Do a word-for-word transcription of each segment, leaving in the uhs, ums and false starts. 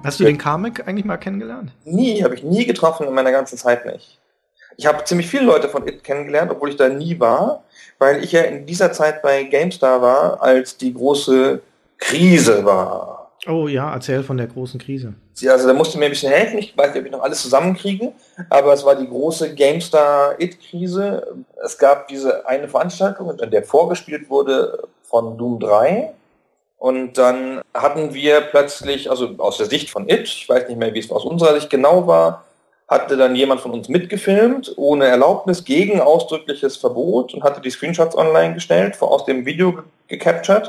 Hast du den Carmack eigentlich mal kennengelernt? Nie, habe ich nie getroffen in meiner ganzen Zeit nicht. Ich habe ziemlich viele Leute von It kennengelernt, obwohl ich da nie war, weil ich ja in dieser Zeit bei GameStar war, als die große Krise war. Oh ja, erzähl von der großen Krise. Also da musste mir ein bisschen helfen, ich weiß nicht, ob ich noch alles zusammenkriege, aber es war die große GameStar-It-Krise. Es gab diese eine Veranstaltung, an der vorgespielt wurde von Doom drei. Und dann hatten wir plötzlich, also aus der Sicht von It, ich weiß nicht mehr, wie es aus unserer Sicht genau war, hatte dann jemand von uns mitgefilmt, ohne Erlaubnis, gegen ausdrückliches Verbot und hatte die Screenshots online gestellt, aus dem Video gecaptured.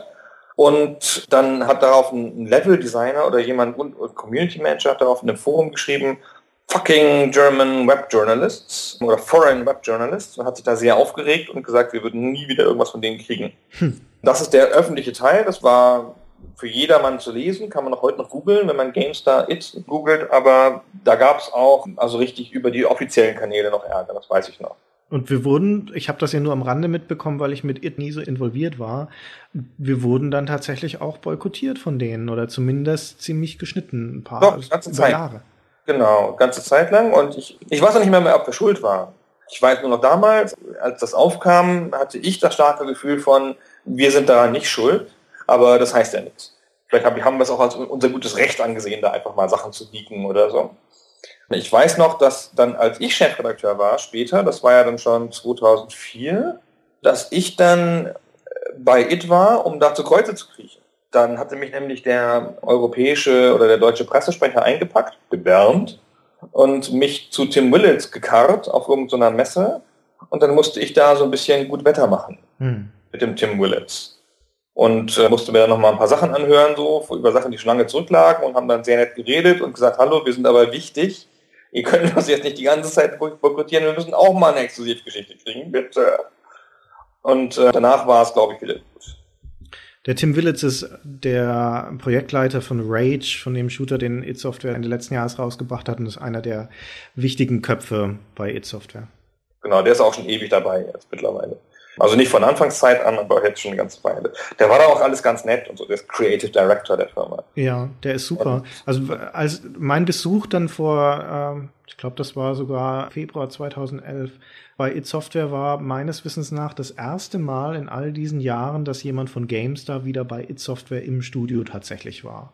Und dann hat darauf ein Level-Designer oder jemand, ein Community Manager hat darauf in einem Forum geschrieben, fucking German Web Journalists oder Foreign Web Journalists, und hat sich da sehr aufgeregt und gesagt, wir würden nie wieder irgendwas von denen kriegen. Hm. Das ist der öffentliche Teil, das war für jedermann zu lesen, kann man auch heute noch googeln, wenn man GameStar It googelt, aber da gab es auch also richtig über die offiziellen Kanäle noch Ärger, das weiß ich noch. Und wir wurden, ich habe das ja nur am Rande mitbekommen, weil ich mit It nie so involviert war, wir wurden dann tatsächlich auch boykottiert von denen oder zumindest ziemlich geschnitten, ein paar Doch, die ganze Zeit. Jahre. Genau, ganze Zeit lang, und ich, ich weiß auch nicht mehr, mehr, ob wir schuld waren. Ich weiß nur noch damals, als das aufkam, hatte ich das starke Gefühl von, wir sind daran nicht schuld, aber das heißt ja nichts. Vielleicht haben wir es auch als unser gutes Recht angesehen, da einfach mal Sachen zu leaken oder so. Ich weiß noch, dass dann, als ich Chefredakteur war, später, das war ja dann schon zweitausendvier, dass ich dann bei It war, um da zu Kreuze zu kriechen. Dann hatte mich nämlich der europäische oder der deutsche Pressesprecher eingepackt, gebärmt, und mich zu Tim Willits gekarrt auf irgendeiner Messe, und dann musste ich da so ein bisschen gut Wetter machen hm. mit dem Tim Willits. Und äh, musste mir dann nochmal ein paar Sachen anhören, so über Sachen, die schon lange zurücklagen, und haben dann sehr nett geredet und gesagt, hallo, wir sind aber wichtig. Ihr könnt uns jetzt nicht die ganze Zeit boykottieren, wir müssen auch mal eine Exklusivgeschichte kriegen, bitte. Und äh, danach war es, glaube ich, wieder gut. Der Tim Willits ist der Projektleiter von Rage, von dem Shooter, den It Software Ende letzten Jahres rausgebracht hat, und ist einer der wichtigen Köpfe bei It Software. Genau, der ist auch schon ewig dabei jetzt mittlerweile. Also nicht von Anfangszeit an, aber jetzt schon eine ganze Weile. Der war da auch alles ganz nett und so, der ist Creative Director der Firma. Ja, der ist super. Also als mein Besuch dann vor, ähm, ich glaube, das war sogar Februar zweitausendelf, bei It Software war meines Wissens nach das erste Mal in all diesen Jahren, dass jemand von GameStar wieder bei It Software im Studio tatsächlich war.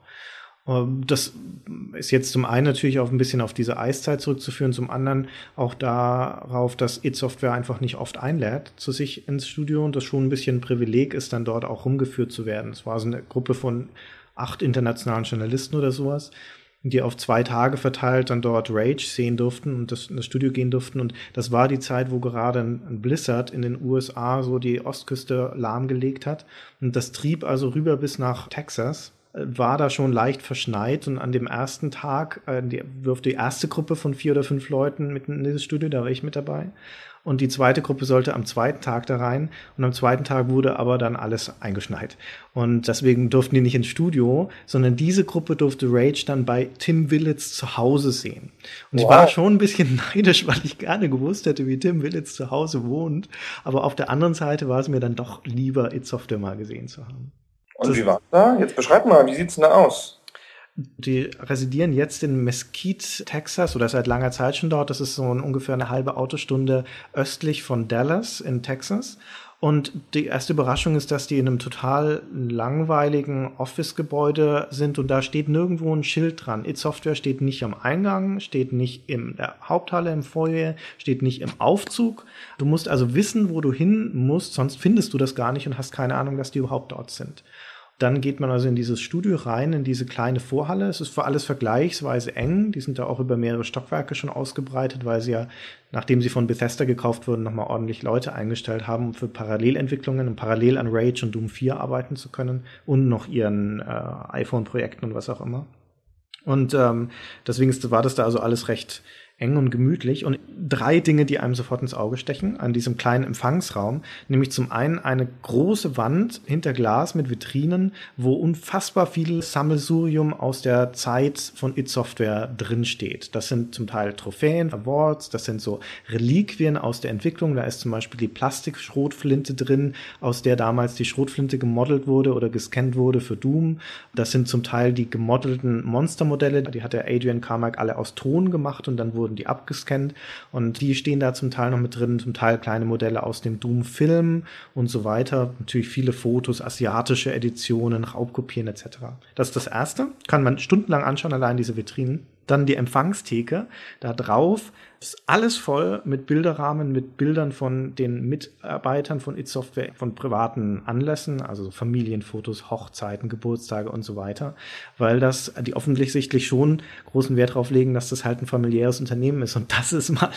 Das ist jetzt zum einen natürlich auch ein bisschen auf diese Eiszeit zurückzuführen, zum anderen auch darauf, dass It Software einfach nicht oft einlädt zu sich ins Studio und das schon ein bisschen ein Privileg ist, dann dort auch rumgeführt zu werden. Es war so eine Gruppe von acht internationalen Journalisten oder sowas, die auf zwei Tage verteilt dann dort Rage sehen durften und das, in das Studio gehen durften. Und das war die Zeit, wo gerade ein Blizzard in den U S A so die Ostküste lahmgelegt hat. Und das trieb also rüber bis nach Texas. War da schon leicht verschneit, und an dem ersten Tag äh, die, wirft die erste Gruppe von vier oder fünf Leuten mitten in dieses Studio, da war ich mit dabei. Und die zweite Gruppe sollte am zweiten Tag da rein, und am zweiten Tag wurde aber dann alles eingeschneit. Und deswegen durften die nicht ins Studio, sondern diese Gruppe durfte Rage dann bei Tim Willits zu Hause sehen. Und wow. Ich war schon ein bisschen neidisch, weil ich gerne gewusst hätte, wie Tim Willits zu Hause wohnt. Aber auf der anderen Seite war es mir dann doch lieber, It Software mal gesehen zu haben. Und das wie war da? Jetzt beschreib mal, wie sieht's denn da aus? Die residieren jetzt in Mesquite, Texas, oder seit langer Zeit schon dort. Das ist so ungefähr eine halbe Autostunde östlich von Dallas in Texas. Und die erste Überraschung ist, dass die in einem total langweiligen Office-Gebäude sind, und da steht nirgendwo ein Schild dran. It Software steht nicht am Eingang, steht nicht in der Haupthalle im Foyer, steht nicht im Aufzug. Du musst also wissen, wo du hin musst, sonst findest du das gar nicht und hast keine Ahnung, dass die überhaupt dort sind. Dann geht man also in dieses Studio rein, in diese kleine Vorhalle. Es ist für alles vergleichsweise eng. Die sind da auch über mehrere Stockwerke schon ausgebreitet, weil sie ja, nachdem sie von Bethesda gekauft wurden, nochmal ordentlich Leute eingestellt haben, um für Parallelentwicklungen und parallel an Rage und Doom vier arbeiten zu können und noch ihren äh, iPhone-Projekten und was auch immer. Und ähm, deswegen war das da also alles recht eng und gemütlich. Und drei Dinge, die einem sofort ins Auge stechen an diesem kleinen Empfangsraum, nämlich zum einen eine große Wand hinter Glas mit Vitrinen, wo unfassbar viel Sammelsurium aus der Zeit von id Software drin steht. Das sind zum Teil Trophäen, Awards, das sind so Reliquien aus der Entwicklung. Da ist zum Beispiel die Plastikschrotflinte drin, aus der damals die Schrotflinte gemodelt wurde oder gescannt wurde für Doom. Das sind zum Teil die gemodelten Monstermodelle, die hat der Adrian Carmack alle aus Ton gemacht und dann wurden die abgescannt und die stehen da zum Teil noch mit drin, zum Teil kleine Modelle aus dem Doom-Film und so weiter. Natürlich viele Fotos, asiatische Editionen, Raubkopien et cetera. Das ist das Erste, kann man stundenlang anschauen, allein diese Vitrinen. Dann die Empfangstheke, da drauf ist alles voll mit Bilderrahmen, mit Bildern von den Mitarbeitern von id Software, von privaten Anlässen, also Familienfotos, Hochzeiten, Geburtstage und so weiter, weil das, die offensichtlich schon großen Wert drauf legen, dass das halt ein familiäres Unternehmen ist. Und das ist mal,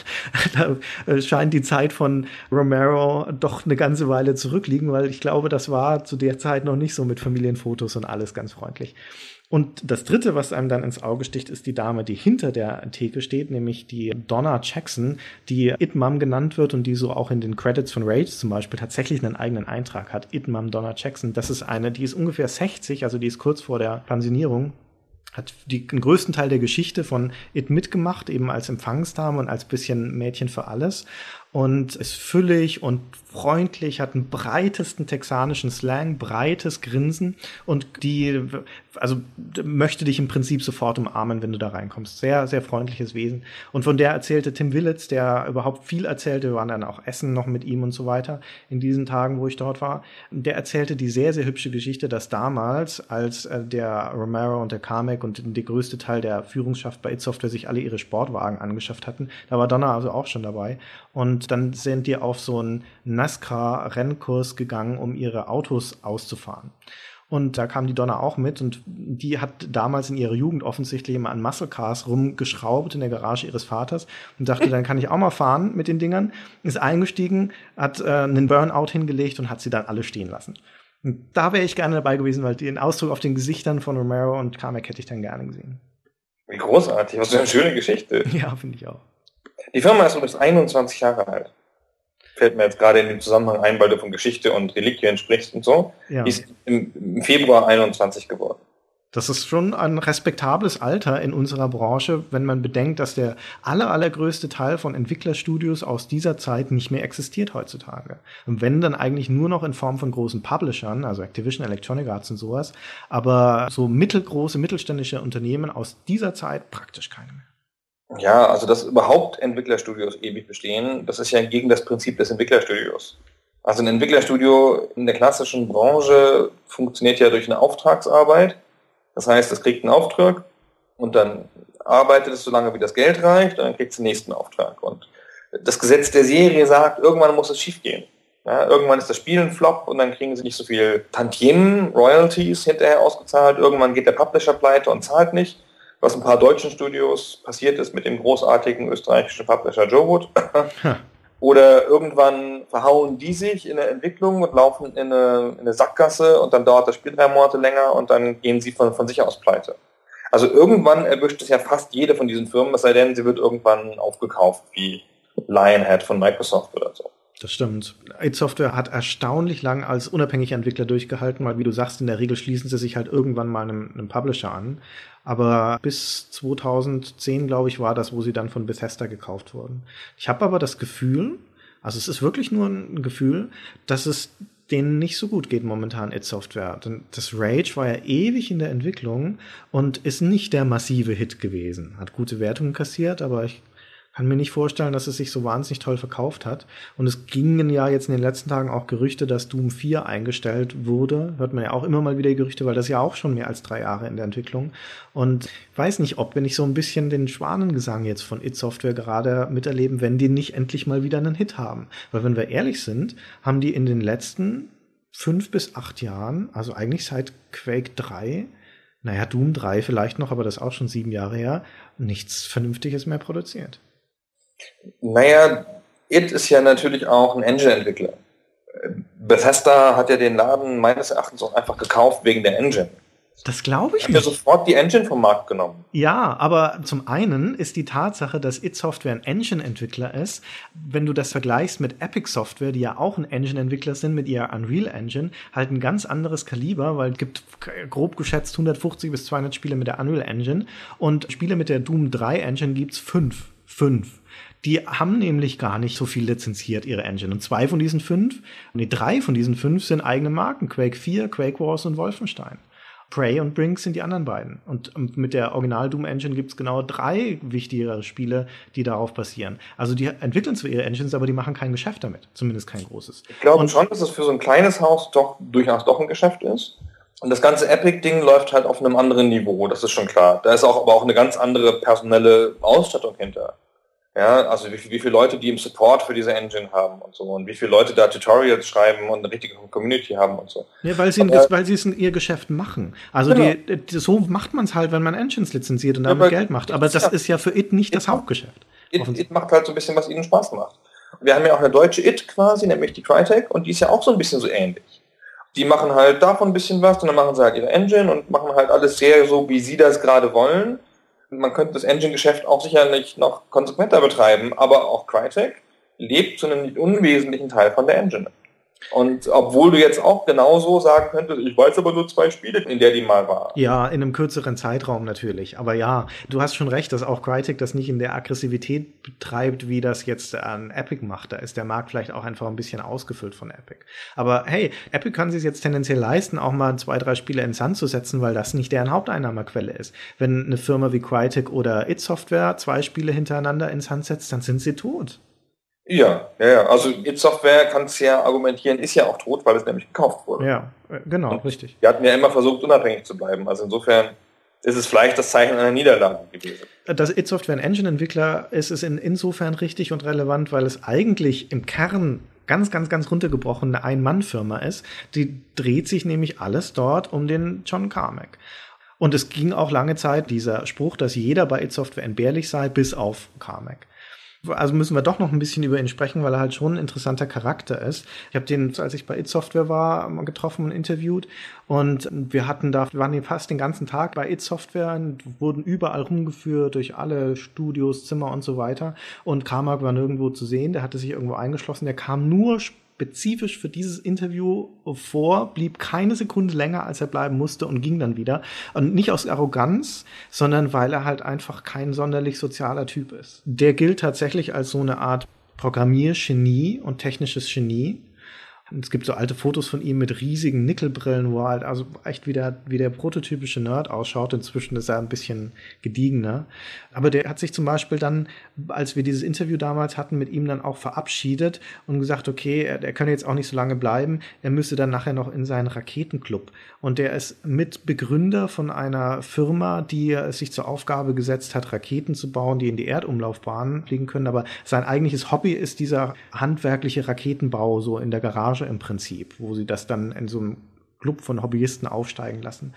da scheint die Zeit von Romero doch eine ganze Weile zurückliegen, weil ich glaube, das war zu der Zeit noch nicht so mit Familienfotos und alles ganz freundlich. Und das Dritte, was einem dann ins Auge sticht, ist die Dame, die hinter der Theke steht, nämlich die Donna Jackson, die Id Mum genannt wird und die so auch in den Credits von Rage zum Beispiel tatsächlich einen eigenen Eintrag hat. Id Mum Donna Jackson, das ist eine, die ist ungefähr sechzig, also die ist kurz vor der Pensionierung, hat die, den größten Teil der Geschichte von Id mitgemacht, eben als Empfangsdame und als bisschen Mädchen für alles. Und ist füllig und freundlich, hat einen breitesten texanischen Slang, breites Grinsen und die, also möchte dich im Prinzip sofort umarmen, wenn du da reinkommst. Sehr, sehr freundliches Wesen. Und von der erzählte Tim Willits, der überhaupt viel erzählte, wir waren dann auch essen noch mit ihm und so weiter in diesen Tagen, wo ich dort war. Der erzählte die sehr, sehr hübsche Geschichte, dass damals, als äh, der Romero und der Carmack und der größte Teil der Führungsschaft bei id Software sich alle ihre Sportwagen angeschafft hatten, da war Donna also auch schon dabei. Und dann sind die auf so einen NASCAR-Rennkurs gegangen, um ihre Autos auszufahren. Und da kam die Donna auch mit und die hat damals in ihrer Jugend offensichtlich immer an Muscle Cars rumgeschraubt in der Garage ihres Vaters und dachte, dann kann ich auch mal fahren mit den Dingern. Ist eingestiegen, hat äh, einen Burnout hingelegt und hat sie dann alle stehen lassen. Und da wäre ich gerne dabei gewesen, weil den Ausdruck auf den Gesichtern von Romero und Carmack hätte ich dann gerne gesehen. Wie großartig, was für eine schöne Geschichte. Ja, finde ich auch. Die Firma ist übrigens einundzwanzig Jahre alt. Fällt mir jetzt gerade in dem Zusammenhang ein, weil du von Geschichte und Reliquien sprichst und so. Ja. Die ist im, im Februar einundzwanzig geworden. Das ist schon ein respektables Alter in unserer Branche, wenn man bedenkt, dass der aller, allergrößte Teil von Entwicklerstudios aus dieser Zeit nicht mehr existiert heutzutage. Und wenn, dann eigentlich nur noch in Form von großen Publishern, also Activision, Electronic Arts und sowas. Aber so mittelgroße, mittelständische Unternehmen aus dieser Zeit praktisch keine mehr. Ja, also dass überhaupt Entwicklerstudios ewig bestehen, das ist ja gegen das Prinzip des Entwicklerstudios. Also ein Entwicklerstudio in der klassischen Branche funktioniert ja durch eine Auftragsarbeit. Das heißt, es kriegt einen Auftrag und dann arbeitet es so lange, wie das Geld reicht, und dann kriegt es den nächsten Auftrag. Und das Gesetz der Serie sagt, irgendwann muss es schiefgehen. Ja, irgendwann ist das Spiel ein Flop und dann kriegen sie nicht so viel Tantiemen, Royalties hinterher ausgezahlt. Irgendwann geht der Publisher pleite und zahlt nicht. Was ein paar deutschen Studios passiert ist mit dem großartigen österreichischen Publisher Jowood. Oder irgendwann verhauen die sich in der Entwicklung und laufen in eine, in eine Sackgasse und dann dauert das Spiel drei Monate länger und dann gehen sie von, von sich aus pleite. Also irgendwann erwischt es ja fast jede von diesen Firmen, es sei denn, sie wird irgendwann aufgekauft, wie Lionhead von Microsoft oder so. Das stimmt. id Software hat erstaunlich lang als unabhängiger Entwickler durchgehalten, weil, wie du sagst, in der Regel schließen sie sich halt irgendwann mal einem, einem Publisher an. Aber bis zweitausendzehn, glaube ich, war das, wo sie dann von Bethesda gekauft wurden. Ich habe aber das Gefühl, also es ist wirklich nur ein Gefühl, dass es denen nicht so gut geht momentan, id Software. Denn das Rage war ja ewig in der Entwicklung und ist nicht der massive Hit gewesen. Hat gute Wertungen kassiert, aber ich kann mir nicht vorstellen, dass es sich so wahnsinnig toll verkauft hat. Und es gingen ja jetzt in den letzten Tagen auch Gerüchte, dass Doom vier eingestellt wurde. Hört man ja auch immer mal wieder Gerüchte, weil das ja auch schon mehr als drei Jahre in der Entwicklung. Und ich weiß nicht, ob, wenn ich so ein bisschen den Schwanengesang jetzt von id Software gerade miterleben, wenn die nicht endlich mal wieder einen Hit haben. Weil wenn wir ehrlich sind, haben die in den letzten fünf bis acht Jahren, also eigentlich seit Quake drei, naja, Doom drei vielleicht noch, aber das ist auch schon sieben Jahre her, nichts Vernünftiges mehr produziert. Naja, id ist ja natürlich auch ein Engine-Entwickler. Bethesda hat ja den Laden meines Erachtens auch einfach gekauft wegen der Engine. Das glaube ich nicht. Ich habe nicht. ja sofort die Engine vom Markt genommen. Ja, aber zum einen ist die Tatsache, dass id Software ein Engine-Entwickler ist, wenn du das vergleichst mit Epic Software, die ja auch ein Engine-Entwickler sind mit ihrer Unreal Engine, halt ein ganz anderes Kaliber, weil es gibt grob geschätzt hundertfünfzig bis zweihundert Spiele mit der Unreal Engine und Spiele mit der Doom drei Engine gibt's fünf. Fünf. Die haben nämlich gar nicht so viel lizenziert, ihre Engine. Und zwei von diesen fünf, nee, drei von diesen fünf sind eigene Marken. Quake vier, Quake Wars und Wolfenstein. Prey und Brink sind die anderen beiden. Und mit der Original Doom Engine gibt's genau drei wichtigere Spiele, die darauf basieren. Also die entwickeln zwar ihre Engines, aber die machen kein Geschäft damit. Zumindest kein großes. Ich glaube und schon, dass es für so ein kleines Haus doch durchaus doch ein Geschäft ist. Und das ganze Epic-Ding läuft halt auf einem anderen Niveau, das ist schon klar. Da ist auch aber auch eine ganz andere personelle Ausstattung hinter. Ja, also wie, wie viele Leute, die im Support für diese Engine haben und so und wie viele Leute da Tutorials schreiben und eine richtige Community haben und so. Ja, weil sie, aber, das, weil sie es in ihr Geschäft machen. Also genau. die, die, so macht man es halt, wenn man Engines lizenziert und damit ja, Geld macht. Aber das ja. ist ja für id nicht das Hauptgeschäft. Id, id macht halt so ein bisschen, was ihnen Spaß macht. Wir haben ja auch eine deutsche id quasi, nämlich die Crytek, und die ist ja auch so ein bisschen so ähnlich. Die machen halt davon ein bisschen was und dann machen sie halt ihre Engine und machen halt alles sehr so, wie sie das gerade wollen. Man könnte das Engine-Geschäft auch sicherlich noch konsequenter betreiben, aber auch Crytek lebt zu einem unwesentlichen Teil von der Engine. Und obwohl du jetzt auch genauso sagen könntest, ich weiß aber nur zwei Spiele, in der die mal war. Ja, in einem kürzeren Zeitraum natürlich. Aber ja, du hast schon recht, dass auch Crytek das nicht in der Aggressivität betreibt, wie das jetzt an Epic macht. Da ist der Markt vielleicht auch einfach ein bisschen ausgefüllt von Epic. Aber hey, Epic kann sich jetzt tendenziell leisten, auch mal zwei, drei Spiele ins Sand zu setzen, weil das nicht deren Haupteinnahmequelle ist. Wenn eine Firma wie Crytek oder id Software zwei Spiele hintereinander ins Sand setzt, dann sind sie tot. Ja, ja, ja. Also id Software, kannst du ja argumentieren, ist ja auch tot, weil es nämlich gekauft wurde. Ja, genau, und richtig. Die hatten ja immer versucht, unabhängig zu bleiben. Also insofern ist es vielleicht das Zeichen einer Niederlage gewesen. Dass id Software ein Engine-Entwickler ist, ist in, insofern richtig und relevant, weil es eigentlich im Kern ganz, ganz, ganz runtergebrochen eine Ein-Mann-Firma ist. Die dreht sich nämlich alles dort um den John Carmack. Und es ging auch lange Zeit dieser Spruch, dass jeder bei id Software entbehrlich sei, bis auf Carmack. Also müssen wir doch noch ein bisschen über ihn sprechen, weil er halt schon ein interessanter Charakter ist. Ich habe den, als ich bei id Software war, getroffen und interviewt und wir hatten da, wir waren fast den ganzen Tag bei id Software und wurden überall rumgeführt durch alle Studios, Zimmer und so weiter und Carmack war nirgendwo zu sehen, der hatte sich irgendwo eingeschlossen, der kam nur spezifisch für dieses Interview vor, blieb keine Sekunde länger, als er bleiben musste und ging dann wieder. Und nicht aus Arroganz, sondern weil er halt einfach kein sonderlich sozialer Typ ist. Der gilt tatsächlich als so eine Art Programmiergenie und technisches Genie. Es gibt so alte Fotos von ihm mit riesigen Nickelbrillen, wo er halt also echt wie der, wie der prototypische Nerd ausschaut. Inzwischen ist er ein bisschen gediegener. Aber der hat sich zum Beispiel dann, als wir dieses Interview damals hatten, mit ihm dann auch verabschiedet und gesagt, okay, er, er könne jetzt auch nicht so lange bleiben. Er müsste dann nachher noch in seinen Raketenclub. Und der ist Mitbegründer von einer Firma, die es sich zur Aufgabe gesetzt hat, Raketen zu bauen, die in die Erdumlaufbahn fliegen können. Aber sein eigentliches Hobby ist dieser handwerkliche Raketenbau, so in der Garage im Prinzip, wo sie das dann in so einem Club von Hobbyisten aufsteigen lassen.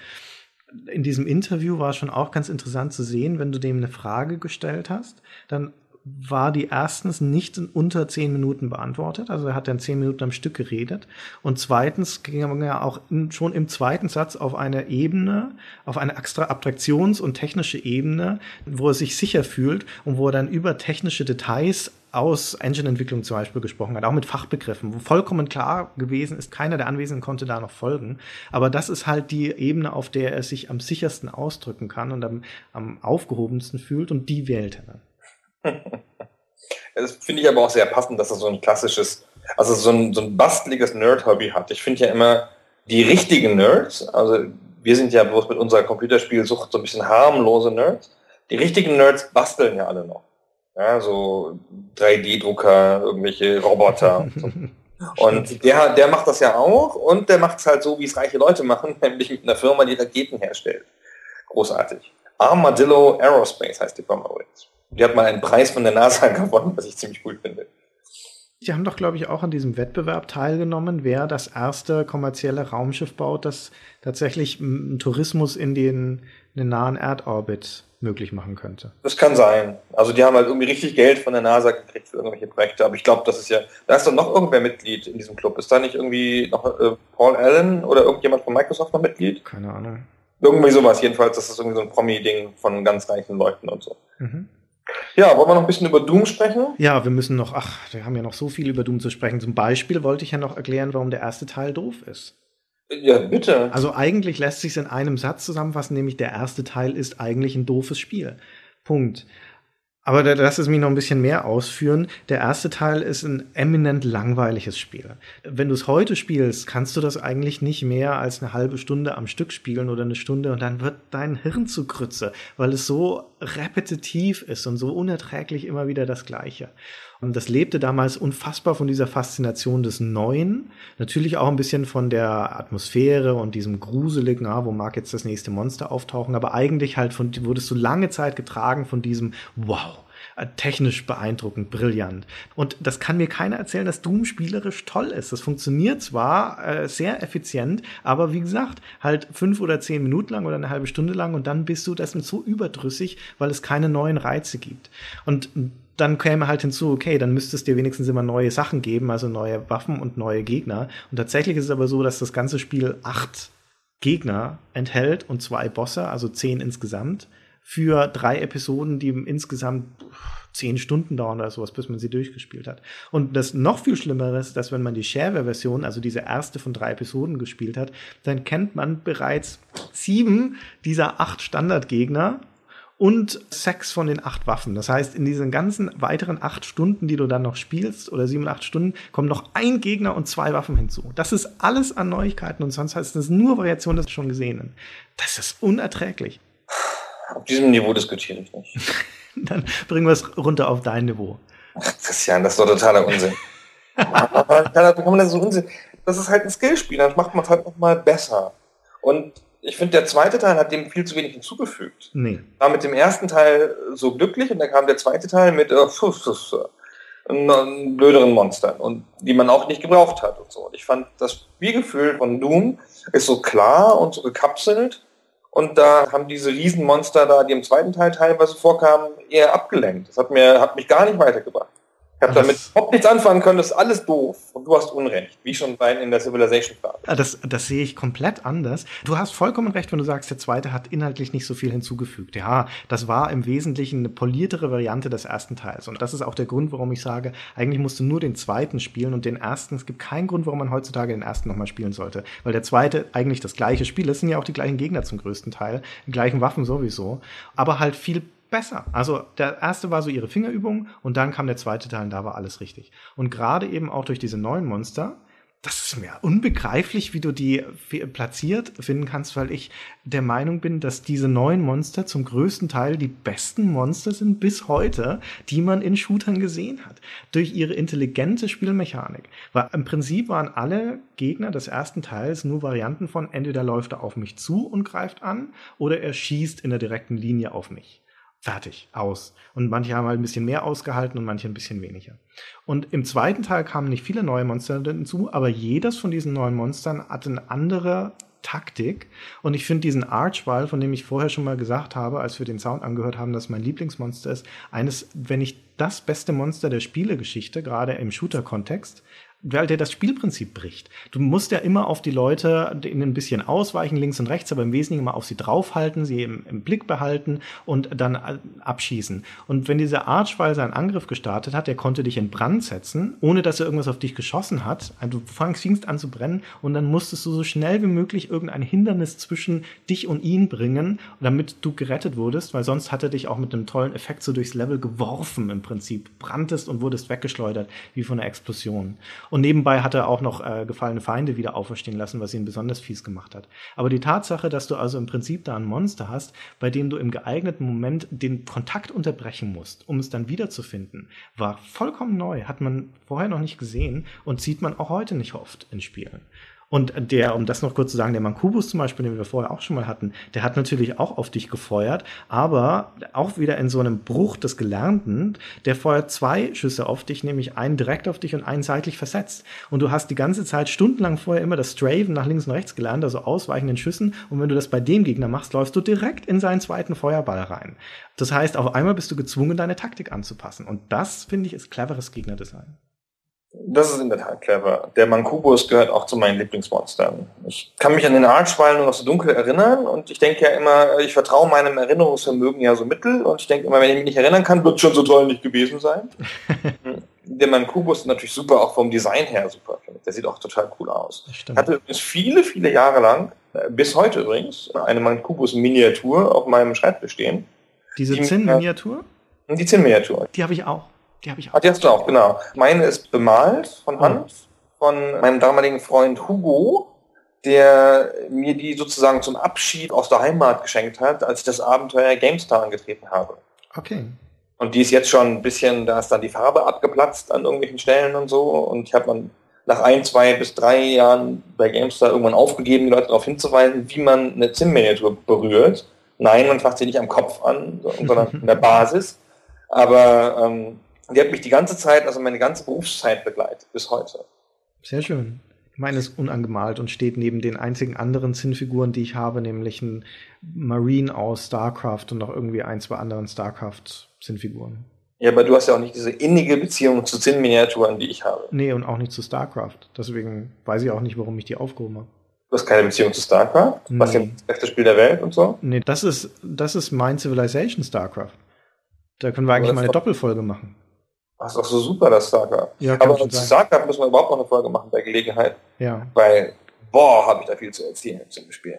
In diesem Interview war es schon auch ganz interessant zu sehen, wenn du dem eine Frage gestellt hast, dann war die erstens nicht in unter zehn Minuten beantwortet, also er hat dann zehn Minuten am Stück geredet und zweitens ging er auch in, schon im zweiten Satz auf eine Ebene, auf eine extra Abstraktions- und technische Ebene, wo er sich sicher fühlt und wo er dann über technische Details aus Engine-Entwicklung zum Beispiel gesprochen hat, auch mit Fachbegriffen, wo vollkommen klar gewesen ist, keiner der Anwesenden konnte da noch folgen. Aber das ist halt die Ebene, auf der er sich am sichersten ausdrücken kann und am, am aufgehobensten fühlt und die wählt er dann. Das finde ich aber auch sehr passend, dass er so ein klassisches, also so ein, so ein basteliges Nerd-Hobby hat. Ich finde ja immer, die richtigen Nerds, also wir sind ja bloß mit unserer Computerspielsucht so ein bisschen harmlose Nerds, die richtigen Nerds basteln ja alle noch. Ja, so drei D-Drucker, irgendwelche Roboter und so. Und der, der macht das ja auch und der macht es halt so, wie es reiche Leute machen, nämlich mit einer Firma, die Raketen herstellt. Großartig. Armadillo Aerospace heißt die Firma übrigens. Die hat mal einen Preis von der NASA gewonnen, was ich ziemlich cool finde. Die haben doch, glaube ich, auch an diesem Wettbewerb teilgenommen, wer das erste kommerzielle Raumschiff baut, das tatsächlich einen Tourismus in den, in den nahen Erdorbit möglich machen könnte. Das kann sein. Also die haben halt irgendwie richtig Geld von der NASA gekriegt für irgendwelche Projekte, aber ich glaube, das ist ja, da ist doch noch irgendwer Mitglied in diesem Club. Ist da nicht irgendwie noch äh, Paul Allen oder irgendjemand von Microsoft noch Mitglied? Keine Ahnung. Irgendwie sowas, jedenfalls, das ist irgendwie so ein Promi-Ding von ganz reichen Leuten und so. Mhm. Ja, wollen wir noch ein bisschen über Doom sprechen? Ja, wir müssen noch, ach, wir haben ja noch so viel über Doom zu sprechen. Zum Beispiel wollte ich ja noch erklären, warum der erste Teil doof ist. Ja, bitte. Also eigentlich lässt sich es in einem Satz zusammenfassen, nämlich der erste Teil ist eigentlich ein doofes Spiel. Punkt. Aber da lass es mich noch ein bisschen mehr ausführen. Der erste Teil ist ein eminent langweiliges Spiel. Wenn du es heute spielst, kannst du das eigentlich nicht mehr als eine halbe Stunde am Stück spielen oder eine Stunde und dann wird dein Hirn zu Krütze, weil es so repetitiv ist und so unerträglich immer wieder das Gleiche. Und das lebte damals unfassbar von dieser Faszination des Neuen. Natürlich auch ein bisschen von der Atmosphäre und diesem Gruseligen, ah, wo mag jetzt das nächste Monster auftauchen, aber eigentlich halt von, wurdest du lange Zeit getragen von diesem Wow, technisch beeindruckend, brillant. Und das kann mir keiner erzählen, dass Doom spielerisch toll ist. Das funktioniert zwar äh, sehr effizient, aber wie gesagt, halt fünf oder zehn Minuten lang oder eine halbe Stunde lang und dann bist du das so überdrüssig, weil es keine neuen Reize gibt. Und dann käme halt hinzu, okay, dann müsste es dir wenigstens immer neue Sachen geben, also neue Waffen und neue Gegner. Und tatsächlich ist es aber so, dass das ganze Spiel acht Gegner enthält und zwei Bosse, also zehn insgesamt, für drei Episoden, die insgesamt zehn Stunden dauern oder sowas, bis man sie durchgespielt hat. Und das noch viel Schlimmere ist, dass wenn man die Shareware-Version, also diese erste von drei Episoden gespielt hat, dann kennt man bereits sieben dieser acht Standardgegner und sechs von den acht Waffen. Das heißt, in diesen ganzen weiteren acht Stunden, die du dann noch spielst, oder sieben, acht Stunden, kommen noch ein Gegner und zwei Waffen hinzu. Das ist alles an Neuigkeiten und sonst heißt das nur Variation des schon Gesehenen. Das ist unerträglich. Auf diesem Niveau diskutiere ich nicht. Dann bringen wir es runter auf dein Niveau. Ach, Christian, das ist doch totaler Unsinn. Wie kann man das so Unsinn? Das ist halt ein Skillspiel, dann macht man es halt nochmal besser. Und ich finde, der zweite Teil hat dem viel zu wenig hinzugefügt. Nee. War mit dem ersten Teil so glücklich und dann kam der zweite Teil mit äh, fuss, fuss, äh, blöderen Monstern und die man auch nicht gebraucht hat und so. Und ich fand, das Spielgefühl von Doom ist so klar und so gekapselt und da haben diese Riesenmonster da, die im zweiten Teil teilweise vorkamen, eher abgelenkt. Das hat mir, hat mich gar nicht weitergebracht. Ich habe damit überhaupt nichts anfangen können, das ist alles doof. Und du hast Unrecht, wie schon bei in der Civilization-Phase. Das, das sehe ich komplett anders. Du hast vollkommen recht, wenn du sagst, der zweite hat inhaltlich nicht so viel hinzugefügt. Ja, das war im Wesentlichen eine poliertere Variante des ersten Teils. Und das ist auch der Grund, warum ich sage, eigentlich musst du nur den zweiten spielen und den ersten. Es gibt keinen Grund, warum man heutzutage den ersten nochmal spielen sollte. Weil der zweite eigentlich das gleiche Spiel ist. Es sind ja auch die gleichen Gegner zum größten Teil. Die gleichen Waffen sowieso. Aber halt viel besser. Also der erste war so ihre Fingerübung und dann kam der zweite Teil und da war alles richtig. Und gerade eben auch durch diese neuen Monster, das ist mir unbegreiflich, wie du die platziert finden kannst, weil ich der Meinung bin, dass diese neuen Monster zum größten Teil die besten Monster sind bis heute, die man in Shootern gesehen hat. Durch ihre intelligente Spielmechanik. Weil im Prinzip waren alle Gegner des ersten Teils nur Varianten von entweder läuft er auf mich zu und greift an oder er schießt in der direkten Linie auf mich. Fertig, aus. Und manche haben halt ein bisschen mehr ausgehalten und manche ein bisschen weniger. Und im zweiten Teil kamen nicht viele neue Monster hinzu, aber jedes von diesen neuen Monstern hatte eine andere Taktik. Und ich finde diesen Archvile, von dem ich vorher schon mal gesagt habe, als wir den Sound angehört haben, dass mein Lieblingsmonster ist, eines, wenn nicht das beste Monster der Spielegeschichte, gerade im Shooter-Kontext, weil der das Spielprinzip bricht. Du musst ja immer auf die Leute in ein bisschen ausweichen, links und rechts, aber im Wesentlichen immer auf sie draufhalten, sie im, im Blick behalten und dann abschießen. Und wenn dieser Archvile seinen Angriff gestartet hat, der konnte dich in Brand setzen, ohne dass er irgendwas auf dich geschossen hat. Du fangst an zu brennen und dann musstest du so schnell wie möglich irgendein Hindernis zwischen dich und ihn bringen, damit du gerettet wurdest, weil sonst hat er dich auch mit einem tollen Effekt so durchs Level geworfen im Prinzip. Brandest und wurdest weggeschleudert, wie von einer Explosion. Und nebenbei hat er auch noch äh, gefallene Feinde wieder auferstehen lassen, was ihn besonders fies gemacht hat. Aber die Tatsache, dass du also im Prinzip da ein Monster hast, bei dem du im geeigneten Moment den Kontakt unterbrechen musst, um es dann wiederzufinden, war vollkommen neu, hat man vorher noch nicht gesehen und sieht man auch heute nicht oft in Spielen. Und der, um das noch kurz zu sagen, der Mancubus zum Beispiel, den wir vorher auch schon mal hatten, der hat natürlich auch auf dich gefeuert, aber auch wieder in so einem Bruch des Gelernten, der feuert zwei Schüsse auf dich, nämlich einen direkt auf dich und einen seitlich versetzt. Und du hast die ganze Zeit stundenlang vorher immer das Straven nach links und rechts gelernt, also ausweichenden Schüssen. Und wenn du das bei dem Gegner machst, läufst du direkt in seinen zweiten Feuerball rein. Das heißt, auf einmal bist du gezwungen, deine Taktik anzupassen. Und das, finde ich, ist cleveres Gegnerdesign. Das ist in der Tat clever. Der Mancubus gehört auch zu meinen Lieblingsmonstern. Ich kann mich an den Archwall nur noch so dunkel erinnern und ich denke ja immer, ich vertraue meinem Erinnerungsvermögen ja so mittel und ich denke immer, wenn ich mich nicht erinnern kann, wird es schon so toll nicht gewesen sein. Der Mancubus ist natürlich super, auch vom Design her super. Der sieht auch total cool aus. Ich hatte übrigens viele, viele Jahre lang, bis heute übrigens, eine Mancubus-Miniatur auf meinem Schreibtisch stehen. Diese die, Zinn-Miniatur? Die Zinn-Miniatur. Die habe ich auch. Die habe ich auch. Ah, die hast du auch, genau. Meine ist bemalt von Hand, oh. von meinem damaligen Freund Hugo, der mir die sozusagen zum Abschied aus der Heimat geschenkt hat, als ich das Abenteuer GameStar angetreten habe. Okay. Und die ist jetzt schon ein bisschen, da ist dann die Farbe abgeplatzt an irgendwelchen Stellen und so. Und ich habe dann nach ein, zwei bis drei Jahren bei GameStar irgendwann aufgegeben, die Leute darauf hinzuweisen, wie man eine Zinn-Miniatur berührt. Nein, man fasst sie nicht am Kopf an, sondern in der Basis. Aber ähm, die hat mich die ganze Zeit, also meine ganze Berufszeit begleitet, bis heute. Sehr schön. Meine ist unangemalt und steht neben den einzigen anderen Zinn-Figuren, die ich habe, nämlich ein Marine aus StarCraft und noch irgendwie ein, zwei anderen StarCraft-Zinn-Figuren. Ja, aber du hast ja auch nicht diese innige Beziehung zu Zinn-Miniaturen, die ich habe. Nee, und auch nicht zu StarCraft. Deswegen weiß ich auch nicht, warum ich die aufgehoben habe. Du hast keine Beziehung zu StarCraft? Nee. Was ist das beste Spiel der Welt und so? Nee, das ist, das ist mein Civilization StarCraft. Da können wir eigentlich mal eine Doppelfolge machen. Das ist doch so super, das StarCraft. Ja, aber zu StarCraft müssen wir überhaupt noch eine Folge machen bei Gelegenheit. Ja. Weil, boah, habe ich da viel zu erzählen zum Spiel.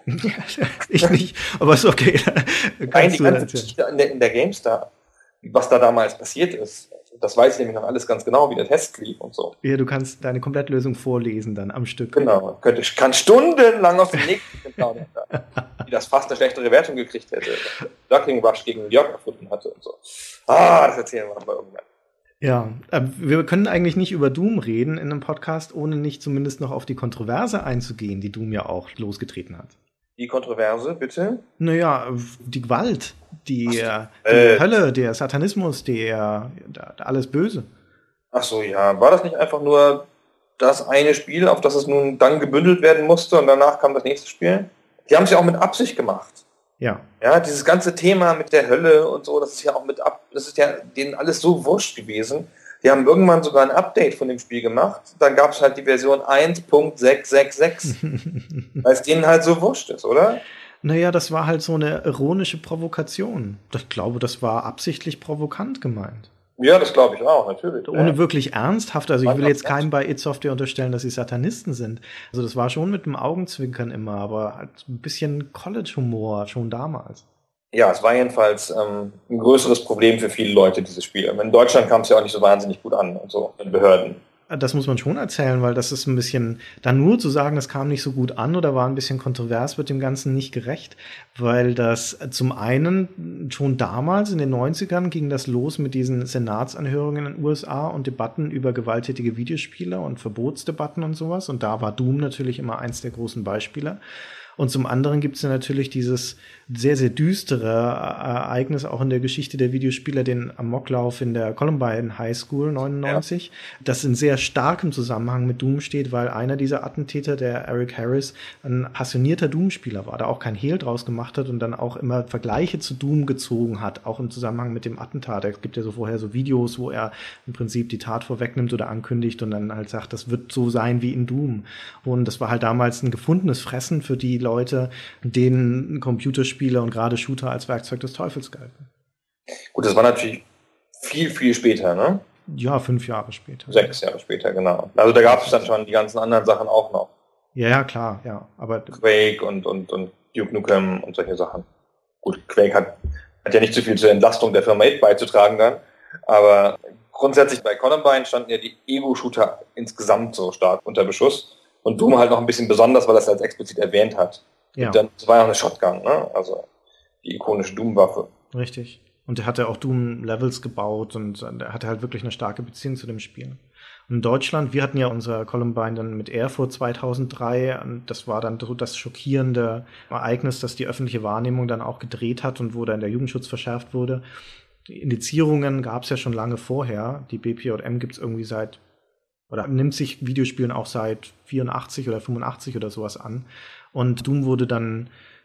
Ich nicht, aber ist okay. Nein, die ganze Geschichte in der, in der GameStar, was da damals passiert ist, das weiß ich nämlich noch alles ganz genau, wie der Test lief und so. Ja, du kannst deine Komplettlösung vorlesen dann am Stück. Genau, könnte, ich kann stundenlang aus dem nächsten plaudern, wie das fast eine schlechtere Wertung gekriegt hätte. Ducking Rush gegen New York erfunden hatte und so. Ah, das erzählen wir aber irgendwann. Ja, wir können eigentlich nicht über Doom reden in einem Podcast, ohne nicht zumindest noch auf die Kontroverse einzugehen, die Doom ja auch losgetreten hat. Die Kontroverse, bitte? Naja, die Gewalt, die, so, äh, die äh, Hölle, der Satanismus, der, der alles Böse. Ach so, ja. War das nicht einfach nur das eine Spiel, auf das es nun dann gebündelt werden musste und danach kam das nächste Spiel? Die haben es ja auch mit Absicht gemacht. Ja. Ja, dieses ganze Thema mit der Hölle und so, das ist ja auch mit ab, das ist ja denen alles so wurscht gewesen. Die haben irgendwann sogar ein Update von dem Spiel gemacht. Dann gab es halt die Version eins Punkt sechs sechs sechs. Weil es denen halt so wurscht ist, oder? Naja, das war halt so eine ironische Provokation. Ich glaube, das war absichtlich provokant gemeint. Ja, das glaube ich auch, natürlich. Ohne ja. wirklich ernsthaft. Also ich will jetzt keinem bei id Software unterstellen, dass sie Satanisten sind. Also das war schon mit dem Augenzwinkern immer, aber halt ein bisschen College-Humor schon damals. Ja, es war jedenfalls ähm, ein größeres Problem für viele Leute, dieses Spiel. In Deutschland kam es ja auch nicht so wahnsinnig gut an und so, in Behörden. Das muss man schon erzählen, weil das ist ein bisschen, da nur zu sagen, das kam nicht so gut an oder war ein bisschen kontrovers, wird dem Ganzen nicht gerecht, weil das zum einen schon damals in den neunzigern ging das los mit diesen Senatsanhörungen in den U S A und Debatten über gewalttätige Videospiele und Verbotsdebatten und sowas und da war Doom natürlich immer eins der großen Beispiele. Und zum anderen gibt es ja natürlich dieses sehr, sehr düstere Ereignis auch in der Geschichte der Videospieler, den Amoklauf in der Columbine High School neunundneunzig, ja. Das in sehr starkem Zusammenhang mit Doom steht, weil einer dieser Attentäter, der Eric Harris, ein passionierter Doom-Spieler war, der auch kein Hehl draus gemacht hat und dann auch immer Vergleiche zu Doom gezogen hat, auch im Zusammenhang mit dem Attentat. Es gibt ja so vorher so Videos, wo er im Prinzip die Tat vorwegnimmt oder ankündigt und dann halt sagt, das wird so sein wie in Doom. Und das war halt damals ein gefundenes Fressen für die Leute, denen Computerspiele und gerade Shooter als Werkzeug des Teufels galten. Gut, das war natürlich viel, viel später, ne? Ja, fünf Jahre später. Sechs Jahre später, genau. Also da gab es dann schon die ganzen anderen Sachen auch noch. Ja, ja, klar, ja. Aber Quake und, und, und Duke Nukem und solche Sachen. Gut, Quake hat, hat ja nicht so viel zur Entlastung der Firma id beizutragen dann, aber grundsätzlich bei Columbine standen ja die Ego-Shooter insgesamt so stark unter Beschuss. Und Doom halt noch ein bisschen besonders, weil er es als explizit erwähnt hat. Ja. Und dann, das war ja auch eine Shotgun, ne? Also die ikonische Doom-Waffe. Richtig. Und er hatte auch Doom-Levels gebaut und er hatte halt wirklich eine starke Beziehung zu dem Spiel. Und in Deutschland, wir hatten ja unser Columbine dann mit Erfurt zweitausenddrei und das war dann so das schockierende Ereignis, dass die öffentliche Wahrnehmung dann auch gedreht hat und wo dann der Jugendschutz verschärft wurde. Die Indizierungen gab es ja schon lange vorher. Die B P J M gibt es irgendwie seit oder nimmt sich Videospielen auch seit vierundachtzig oder fünfundachtzig oder sowas an. Und Doom wurde dann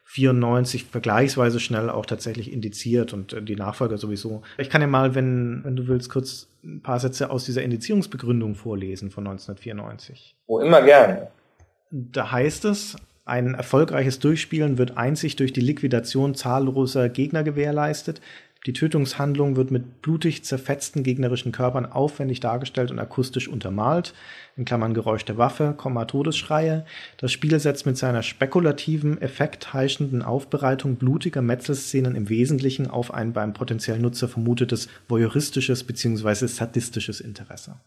vierundneunzig vergleichsweise schnell auch tatsächlich indiziert und die Nachfolger sowieso. Ich kann ja mal, wenn, wenn du willst, kurz ein paar Sätze aus dieser Indizierungsbegründung vorlesen von neunzehnhundertvierundneunzig. Wo immer gerne. Da heißt es, ein erfolgreiches Durchspielen wird einzig durch die Liquidation zahlloser Gegner gewährleistet. Die Tötungshandlung wird mit blutig zerfetzten gegnerischen Körpern aufwendig dargestellt und akustisch untermalt, in Klammern Geräusch der Waffe, Komma Todesschreie. Das Spiel setzt mit seiner spekulativen, effektheischenden Aufbereitung blutiger Metzelszenen im Wesentlichen auf ein beim potenziellen Nutzer vermutetes voyeuristisches bzw. sadistisches Interesse.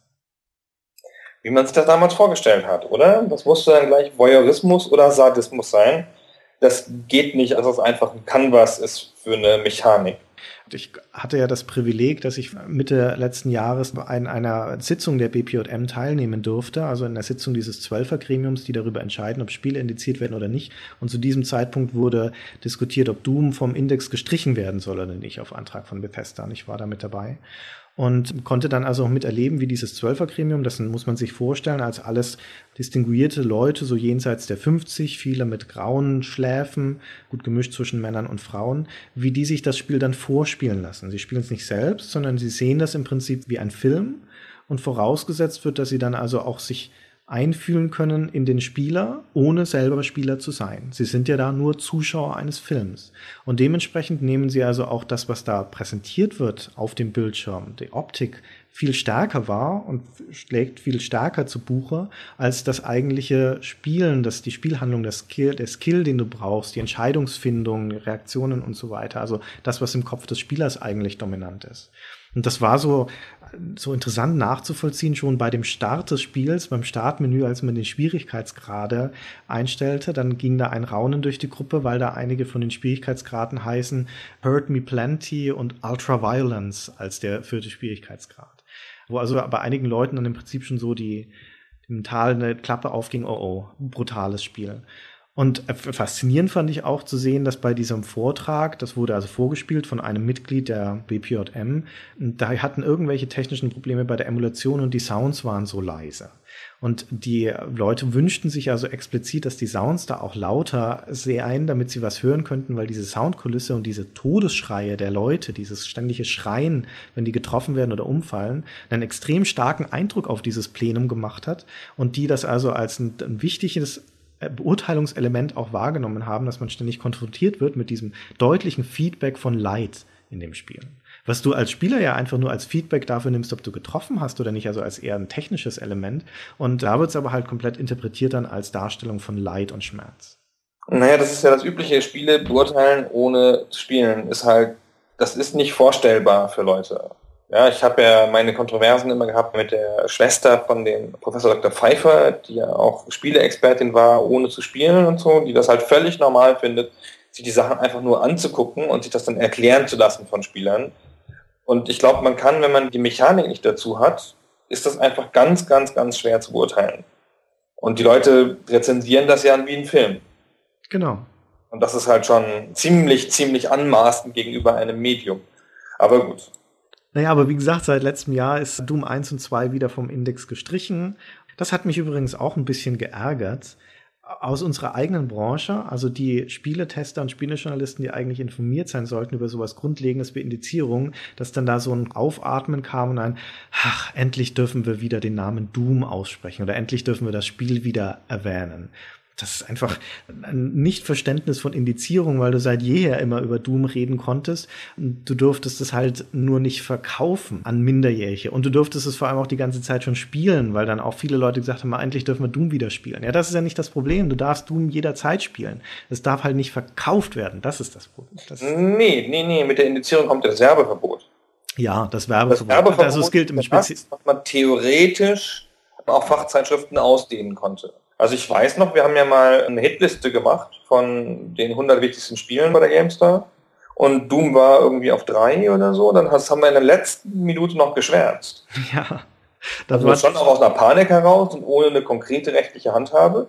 Wie man sich das damals vorgestellt hat, oder? Das musste dann gleich Voyeurismus oder Sadismus sein. Das geht nicht, als es einfach ein Canvas ist für eine Mechanik. Ich hatte ja das Privileg, dass ich Mitte letzten Jahres an einer Sitzung der B P J M teilnehmen durfte, also in der Sitzung dieses Zwölfer-Gremiums, die darüber entscheiden, ob Spiele indiziert werden oder nicht. Und zu diesem Zeitpunkt wurde diskutiert, ob Doom vom Index gestrichen werden soll oder nicht, auf Antrag von Bethesda. Und ich war da mit dabei. Und konnte dann also auch miterleben, wie dieses Zwölfer-Gremium, das muss man sich vorstellen, als alles distinguierte Leute, so jenseits der fünfzig, viele mit grauen Schläfen, gut gemischt zwischen Männern und Frauen, wie die sich das Spiel dann vorspielen lassen. Sie spielen es nicht selbst, sondern sie sehen das im Prinzip wie ein Film und vorausgesetzt wird, dass sie dann also auch sich einfühlen können in den Spieler, ohne selber Spieler zu sein. Sie sind ja da nur Zuschauer eines Films. Und dementsprechend nehmen sie also auch das, was da präsentiert wird auf dem Bildschirm, die Optik, viel stärker wahr und schlägt viel stärker zu Buche als das eigentliche Spielen, das die Spielhandlung, das Skill, der Skill, den du brauchst, die Entscheidungsfindung, Reaktionen und so weiter. Also das, was im Kopf des Spielers eigentlich dominant ist. Und das war so, so interessant nachzuvollziehen, schon bei dem Start des Spiels, beim Startmenü, als man den Schwierigkeitsgrade einstellte, dann ging da ein Raunen durch die Gruppe, weil da einige von den Schwierigkeitsgraden heißen Hurt Me Plenty und Ultra Violence als der vierte Schwierigkeitsgrad. Wo also bei einigen Leuten dann im Prinzip schon so die, die mentale Klappe aufging, oh oh, brutales Spiel. Und faszinierend fand ich auch zu sehen, dass bei diesem Vortrag, das wurde also vorgespielt von einem Mitglied der B P J M, da hatten irgendwelche technischen Probleme bei der Emulation und die Sounds waren so leise. Und die Leute wünschten sich also explizit, dass die Sounds da auch lauter seien, damit sie was hören könnten, weil diese Soundkulisse und diese Todesschreie der Leute, dieses ständige Schreien, wenn die getroffen werden oder umfallen, einen extrem starken Eindruck auf dieses Plenum gemacht hat und die das also als ein, ein wichtiges Beurteilungselement auch wahrgenommen haben, dass man ständig konfrontiert wird mit diesem deutlichen Feedback von Leid in dem Spiel. Was du als Spieler ja einfach nur als Feedback dafür nimmst, ob du getroffen hast oder nicht, also als eher ein technisches Element. Und da wird es aber halt komplett interpretiert dann als Darstellung von Leid und Schmerz. Naja, das ist ja das übliche, Spiele beurteilen ohne zu spielen, ist halt, das ist nicht vorstellbar für Leute. Ja, ich habe ja meine Kontroversen immer gehabt mit der Schwester von dem Professor Doktor Pfeiffer, die ja auch Spieleexpertin war, ohne zu spielen und so, die das halt völlig normal findet, sich die Sachen einfach nur anzugucken und sich das dann erklären zu lassen von Spielern. Und ich glaube, man kann, wenn man die Mechanik nicht dazu hat, ist das einfach ganz, ganz, ganz schwer zu beurteilen. Und die Leute rezensieren das ja wie ein Film. Genau. Und das ist halt schon ziemlich, ziemlich anmaßend gegenüber einem Medium. Aber gut. Naja, aber wie gesagt, seit letztem Jahr ist Doom eins und zwei wieder vom Index gestrichen. Das hat mich übrigens auch ein bisschen geärgert. Aus unserer eigenen Branche, also die Spieletester und Spielejournalisten, die eigentlich informiert sein sollten über sowas Grundlegendes wie Indizierung, dass dann da so ein Aufatmen kam und ein, ach, endlich dürfen wir wieder den Namen Doom aussprechen oder endlich dürfen wir das Spiel wieder erwähnen. Das ist einfach ein Nichtverständnis von Indizierung, weil du seit jeher immer über Doom reden konntest. Du durftest es halt nur nicht verkaufen an Minderjährige. Und du durftest es vor allem auch die ganze Zeit schon spielen, weil dann auch viele Leute gesagt haben, endlich dürfen wir Doom wieder spielen. Ja, das ist ja nicht das Problem. Du darfst Doom jederzeit spielen. Es darf halt nicht verkauft werden. Das ist das Problem. Das nee, nee, nee. Mit der Indizierung kommt das Werbeverbot. Ja, das Werbeverbot. Das Werbeverbot, also es gilt im Speziellen. Was man theoretisch auf Fachzeitschriften ausdehnen konnte. Also ich weiß noch, wir haben ja mal eine Hitliste gemacht von den hundert wichtigsten Spielen bei der GameStar und Doom war irgendwie auf drei oder so, dann haben wir in der letzten Minute noch geschwärzt. Ja. Das war schon auch aus einer Panik heraus und ohne eine konkrete rechtliche Handhabe,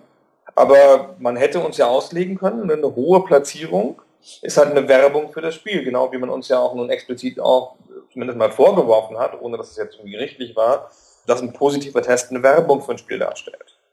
aber man hätte uns ja auslegen können, eine hohe Platzierung ist halt eine Werbung für das Spiel, genau wie man uns ja auch nun explizit auch zumindest mal vorgeworfen hat, ohne dass es jetzt irgendwie gerichtlich war, dass ein positiver Test eine Werbung für ein Spiel darstellt.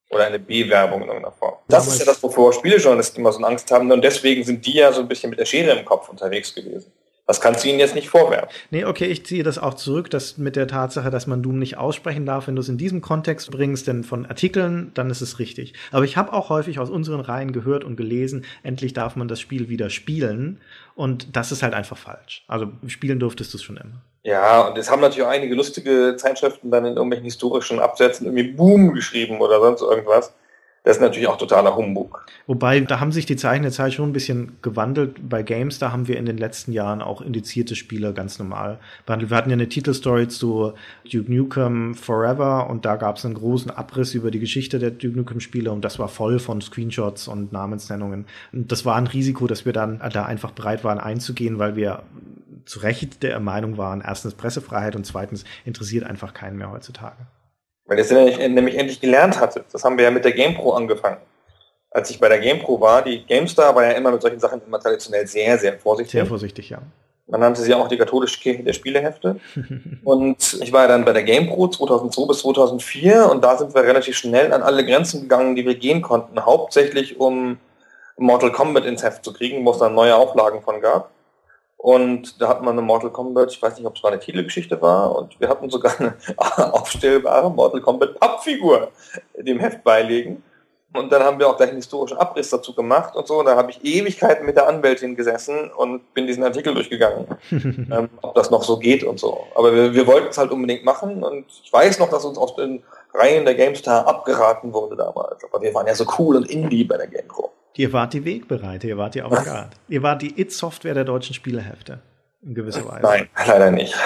Oder eine B-Werbung in irgendeiner Form. Das ist ja das, wovor Spielejournalisten immer so eine Angst haben. Und deswegen sind die ja so ein bisschen mit der Schere im Kopf unterwegs gewesen. Das kannst du ihnen jetzt nicht vorwerfen. Nee, okay, ich ziehe das auch zurück, dass mit der Tatsache, dass man Doom nicht aussprechen darf, wenn du es in diesem Kontext bringst, denn von Artikeln, dann ist es richtig. Aber ich habe auch häufig aus unseren Reihen gehört und gelesen, endlich darf man das Spiel wieder spielen. Und das ist halt einfach falsch. Also spielen durftest du es schon immer. Ja, und es haben natürlich auch einige lustige Zeitschriften dann in irgendwelchen historischen Absätzen irgendwie Boom geschrieben oder sonst irgendwas. Das ist natürlich auch totaler Humbug. Wobei, da haben sich die Zeichen der Zeit schon ein bisschen gewandelt. Bei Games, da haben wir in den letzten Jahren auch indizierte Spiele ganz normal behandelt. Wir hatten ja eine Titelstory zu Duke Nukem Forever und da gab es einen großen Abriss über die Geschichte der Duke Nukem-Spiele und das war voll von Screenshots und Namensnennungen. Und das war ein Risiko, dass wir dann da einfach bereit waren einzugehen, weil wir zu Recht der Meinung waren, erstens Pressefreiheit und zweitens interessiert einfach keinen mehr heutzutage. Weil ihr es nämlich, nämlich endlich gelernt hattet. Das haben wir ja mit der GamePro angefangen. Als ich bei der GamePro war, die GameStar war ja immer mit solchen Sachen immer traditionell sehr, sehr vorsichtig. Sehr vorsichtig, ja. Man nannte sie auch die katholische Kirche der Spielehefte. Und ich war ja dann bei der GamePro zweitausendzwei bis zweitausendvier und da sind wir relativ schnell an alle Grenzen gegangen, die wir gehen konnten. Hauptsächlich um Mortal Kombat ins Heft zu kriegen, wo es dann neue Auflagen von gab. Und da hatten wir eine Mortal Kombat, ich weiß nicht, ob es mal eine Titelgeschichte war, und wir hatten sogar eine aufstellbare Mortal Kombat Pappfigur dem Heft beilegen. Und dann haben wir auch gleich einen historischen Abriss dazu gemacht und so. Und da habe ich Ewigkeiten mit der Anwältin gesessen und bin diesen Artikel durchgegangen, ähm, ob das noch so geht und so. Aber wir, wir wollten es halt unbedingt machen und ich weiß noch, dass uns aus den Reihen der GameStar abgeraten wurde damals. Aber wir waren ja so cool und indie bei der GamePro. Ihr wart die Wegbereiter, ihr wart die Avantgarde. Ihr wart die It-Software der deutschen Spielehefte, in gewisser Weise. Nein, leider nicht.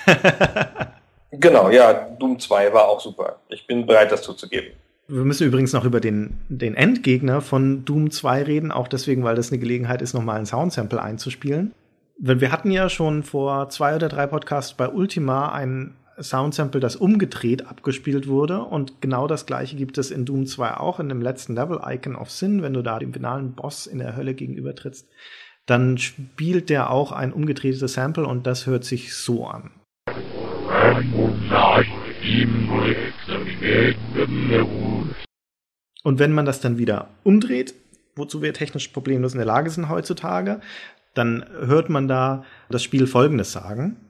Genau, ja, Doom zwei war auch super. Ich bin bereit, das zuzugeben. Wir müssen übrigens noch über den, den Endgegner von Doom zwei reden, auch deswegen, weil das eine Gelegenheit ist, nochmal ein Soundsample einzuspielen. Wir hatten ja schon vor zwei oder drei Podcasts bei Ultima ein Soundsample, das umgedreht abgespielt wurde. Und genau das gleiche gibt es in Doom zwei auch, in dem letzten Level, Icon of Sin, wenn du da dem finalen Boss in der Hölle gegenübertrittst. Dann spielt der auch ein umgedrehtes Sample und das hört sich so an. Und wenn man das dann wieder umdreht, wozu wir technisch problemlos in der Lage sind heutzutage, dann hört man da das Spiel Folgendes sagen.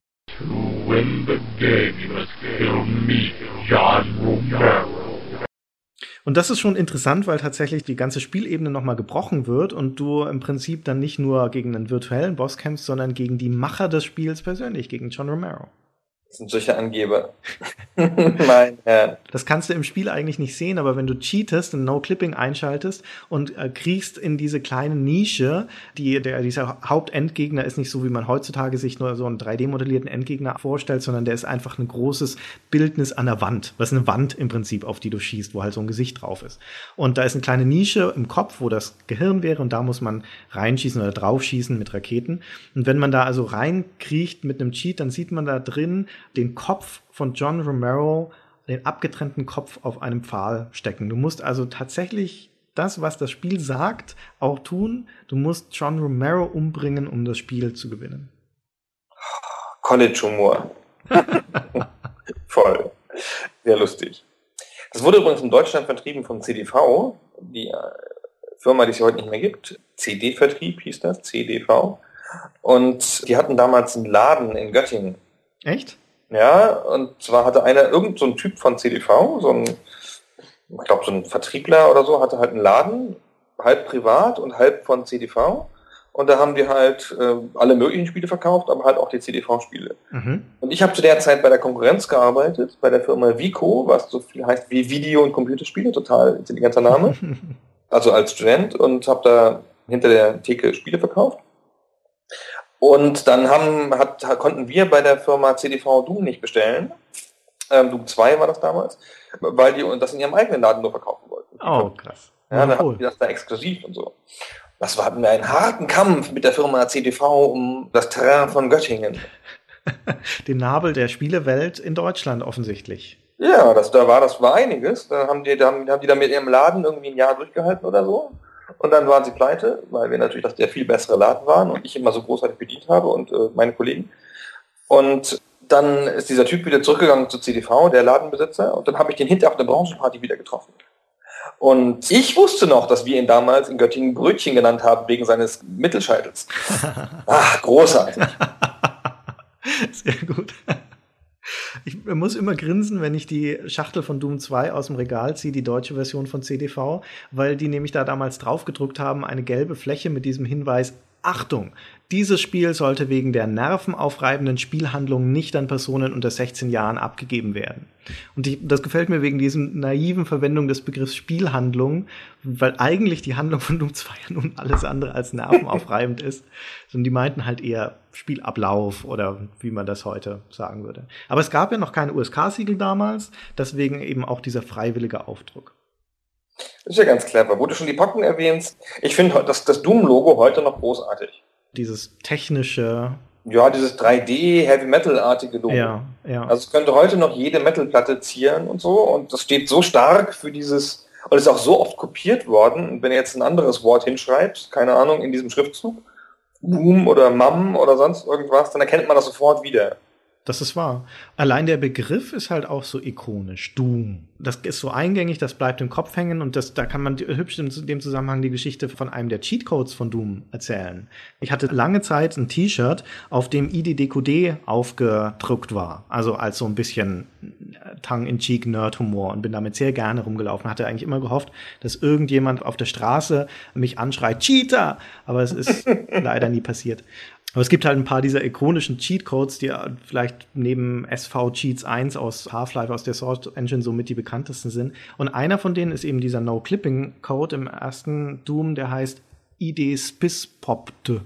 Und das ist schon interessant, weil tatsächlich die ganze Spielebene nochmal gebrochen wird und du im Prinzip dann nicht nur gegen einen virtuellen Boss kämpfst, sondern gegen die Macher des Spiels persönlich, gegen John Romero. Das sind solche Angeber. Mein Herr. Das kannst du im Spiel eigentlich nicht sehen, aber wenn du cheatest und No-Clipping einschaltest und äh, kriegst in diese kleine Nische, die, der, dieser Hauptendgegner ist nicht so, wie man heutzutage sich nur so einen drei D-modellierten Endgegner vorstellt, sondern der ist einfach ein großes Bildnis an der Wand. Das ist eine Wand im Prinzip, auf die du schießt, wo halt so ein Gesicht drauf ist. Und da ist eine kleine Nische im Kopf, wo das Gehirn wäre und da muss man reinschießen oder draufschießen mit Raketen. Und wenn man da also reinkriecht mit einem Cheat, dann sieht man da drin den Kopf von John Romero, den abgetrennten Kopf auf einem Pfahl stecken. Du musst also tatsächlich das, was das Spiel sagt, auch tun. Du musst John Romero umbringen, um das Spiel zu gewinnen. College-Humor. Voll. Sehr lustig. Das wurde übrigens in Deutschland vertrieben von C D V, die Firma, die es heute nicht mehr gibt. C D-Vertrieb hieß das, C D V. Und die hatten damals einen Laden in Göttingen. Echt? Ja, und zwar hatte einer, irgend so ein Typ von C D V, so ein, ich glaube so ein Vertriebler oder so, hatte halt einen Laden, halb privat und halb von C D V. Und da haben die halt äh, alle möglichen Spiele verkauft, aber halt auch die C D V-Spiele. Mhm. Und ich habe zu der Zeit bei der Konkurrenz gearbeitet, bei der Firma Vico, was so viel heißt wie Video- und Computerspiele, total intelligenter Name. Also als Student und habe da hinter der Theke Spiele verkauft. Und dann haben, hat, konnten wir bei der Firma C D V Doom nicht bestellen. Ähm, Doom zwei war das damals, weil die das in ihrem eigenen Laden nur verkaufen wollten. Oh, krass. Ja, dann hatten die das da exklusiv und so. Das war, hatten wir einen harten Kampf mit der Firma C D V um das Terrain von Göttingen. Den Nabel der Spielewelt in Deutschland offensichtlich. Ja, das, da war das war einiges. Da haben die, da haben, haben die da mit ihrem Laden irgendwie ein Jahr durchgehalten oder so. Und dann waren sie pleite, weil wir natürlich das der viel bessere Laden waren und ich immer so großartig bedient habe und äh, meine Kollegen. Und dann ist dieser Typ wieder zurückgegangen zu C D V, der Ladenbesitzer, und dann habe ich den hinterher auf der Branchenparty wieder getroffen. Und ich wusste noch, dass wir ihn damals in Göttingen Brötchen genannt haben, wegen seines Mittelscheitels. Ach, großartig. Sehr gut. Ich muss immer grinsen, wenn ich die Schachtel von Doom zwei aus dem Regal ziehe, die deutsche Version von C D V, weil die nämlich da damals draufgedruckt haben, eine gelbe Fläche mit diesem Hinweis: Achtung, dieses Spiel sollte wegen der nervenaufreibenden Spielhandlung nicht an Personen unter sechzehn Jahren abgegeben werden. Und die, das gefällt mir wegen diesem naiven Verwendung des Begriffs Spielhandlung, weil eigentlich die Handlung von Doom zwei ja nun alles andere als nervenaufreibend ist. Und die meinten halt eher Spielablauf oder wie man das heute sagen würde. Aber es gab ja noch keine U S K-Siegel damals, deswegen eben auch dieser freiwillige Aufdruck. Das ist ja ganz clever. Wo du schon die Pocken erwähnst, ich finde das, das Doom-Logo heute noch großartig. Dieses technische... Ja, dieses drei D-Heavy-Metal-artige Logo. Ja, ja. Also es könnte heute noch jede Metal-Platte zieren und so. Und das steht so stark für dieses... Und es ist auch so oft kopiert worden. Und wenn ihr jetzt ein anderes Wort hinschreibt, keine Ahnung, in diesem Schriftzug, Doom oder Mam oder sonst irgendwas, dann erkennt man das sofort wieder. Das ist wahr. Allein der Begriff ist halt auch so ikonisch. Doom. Das ist so eingängig, das bleibt im Kopf hängen und das, da kann man hübsch in dem Zusammenhang die Geschichte von einem der Cheatcodes von Doom erzählen. Ich hatte lange Zeit ein T-Shirt, auf dem I D D Q D aufgedruckt war. Also als so ein bisschen Tongue-in-cheek-Nerd-Humor und bin damit sehr gerne rumgelaufen. Hatte eigentlich immer gehofft, dass irgendjemand auf der Straße mich anschreit, Cheater! Aber es ist leider nie passiert. Aber es gibt halt ein paar dieser ikonischen Cheatcodes, die vielleicht neben S V Cheats eins aus Half-Life, aus der Source Engine somit die bekanntesten sind. Und einer von denen ist eben dieser No-Clipping-Code im ersten Doom, der heißt I D Spispopte.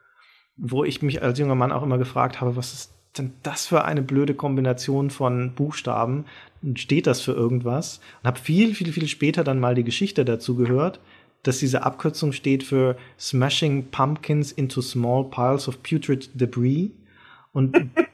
Wo ich mich als junger Mann auch immer gefragt habe, was ist denn das für eine blöde Kombination von Buchstaben? Steht das für irgendwas? Und habe viel, viel, viel später dann mal die Geschichte dazu gehört, dass diese Abkürzung steht für Smashing Pumpkins into Small Piles of Putrid Debris. Und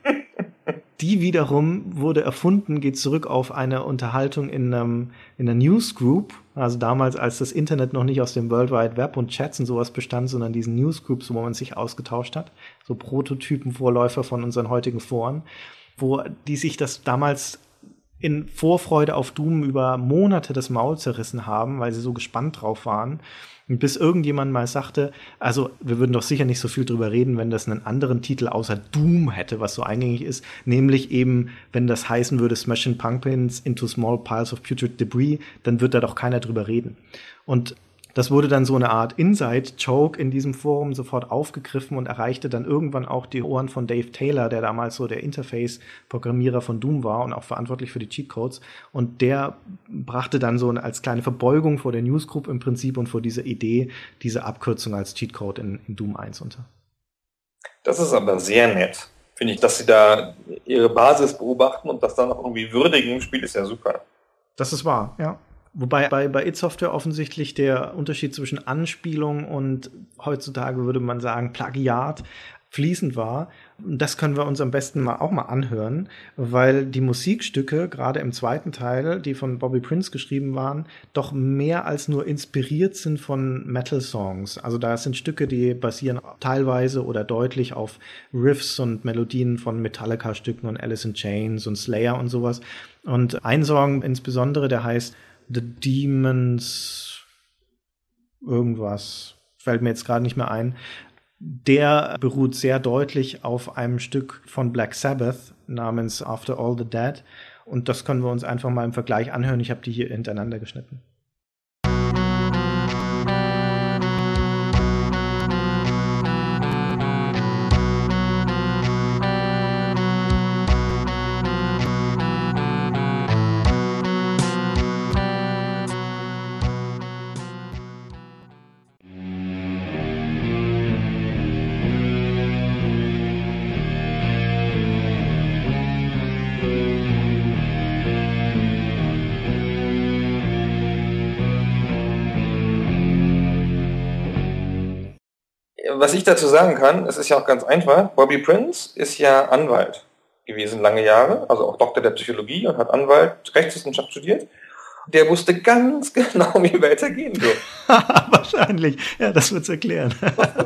die wiederum wurde erfunden, geht zurück auf eine Unterhaltung in, einem, in einer Newsgroup. Also damals, als das Internet noch nicht aus dem World Wide Web und Chats und sowas bestand, sondern diesen Newsgroups, wo man sich ausgetauscht hat. So Prototypen, Vorläufer von unseren heutigen Foren, wo die sich das damals in Vorfreude auf Doom über Monate das Maul zerrissen haben, weil sie so gespannt drauf waren. Und bis irgendjemand mal sagte, also wir würden doch sicher nicht so viel drüber reden, wenn das einen anderen Titel außer Doom hätte, was so eingängig ist, nämlich eben, wenn das heißen würde, Smashing Pumpkins into Small Piles of Putrid Debris, dann wird da doch keiner drüber reden. Und das wurde dann so eine Art Inside-Joke in diesem Forum sofort aufgegriffen und erreichte dann irgendwann auch die Ohren von Dave Taylor, der damals so der Interface-Programmierer von Doom war und auch verantwortlich für die Cheatcodes. Und der brachte dann so als kleine Verbeugung vor der Newsgroup im Prinzip und vor dieser Idee diese Abkürzung als Cheatcode in, in Doom eins unter. Das ist aber sehr nett, finde ich, dass sie da ihre Basis beobachten und das dann auch irgendwie würdigen im Spiel, ist ja super. Das ist wahr, ja. Wobei bei, bei id Software offensichtlich der Unterschied zwischen Anspielung und heutzutage würde man sagen Plagiat fließend war. Das können wir uns am besten mal auch mal anhören, weil die Musikstücke, gerade im zweiten Teil, die von Bobby Prince geschrieben waren, doch mehr als nur inspiriert sind von Metal-Songs. Also da sind Stücke, die basieren teilweise oder deutlich auf Riffs und Melodien von Metallica-Stücken und Alice in Chains und Slayer und sowas. Und ein Song insbesondere, der heißt The Demons irgendwas, fällt mir jetzt gerade nicht mehr ein. Der beruht sehr deutlich auf einem Stück von Black Sabbath namens After All the Dead. Und das können wir uns einfach mal im Vergleich anhören. Ich habe die hier hintereinander geschnitten. Was ich dazu sagen kann, es ist ja auch ganz einfach, Bobby Prince ist ja Anwalt gewesen lange Jahre, also auch Doktor der Psychologie und hat Anwalt Rechtswissenschaft studiert. Der wusste ganz genau, wie weitergehen wird. Wahrscheinlich, ja, das wird's erklären.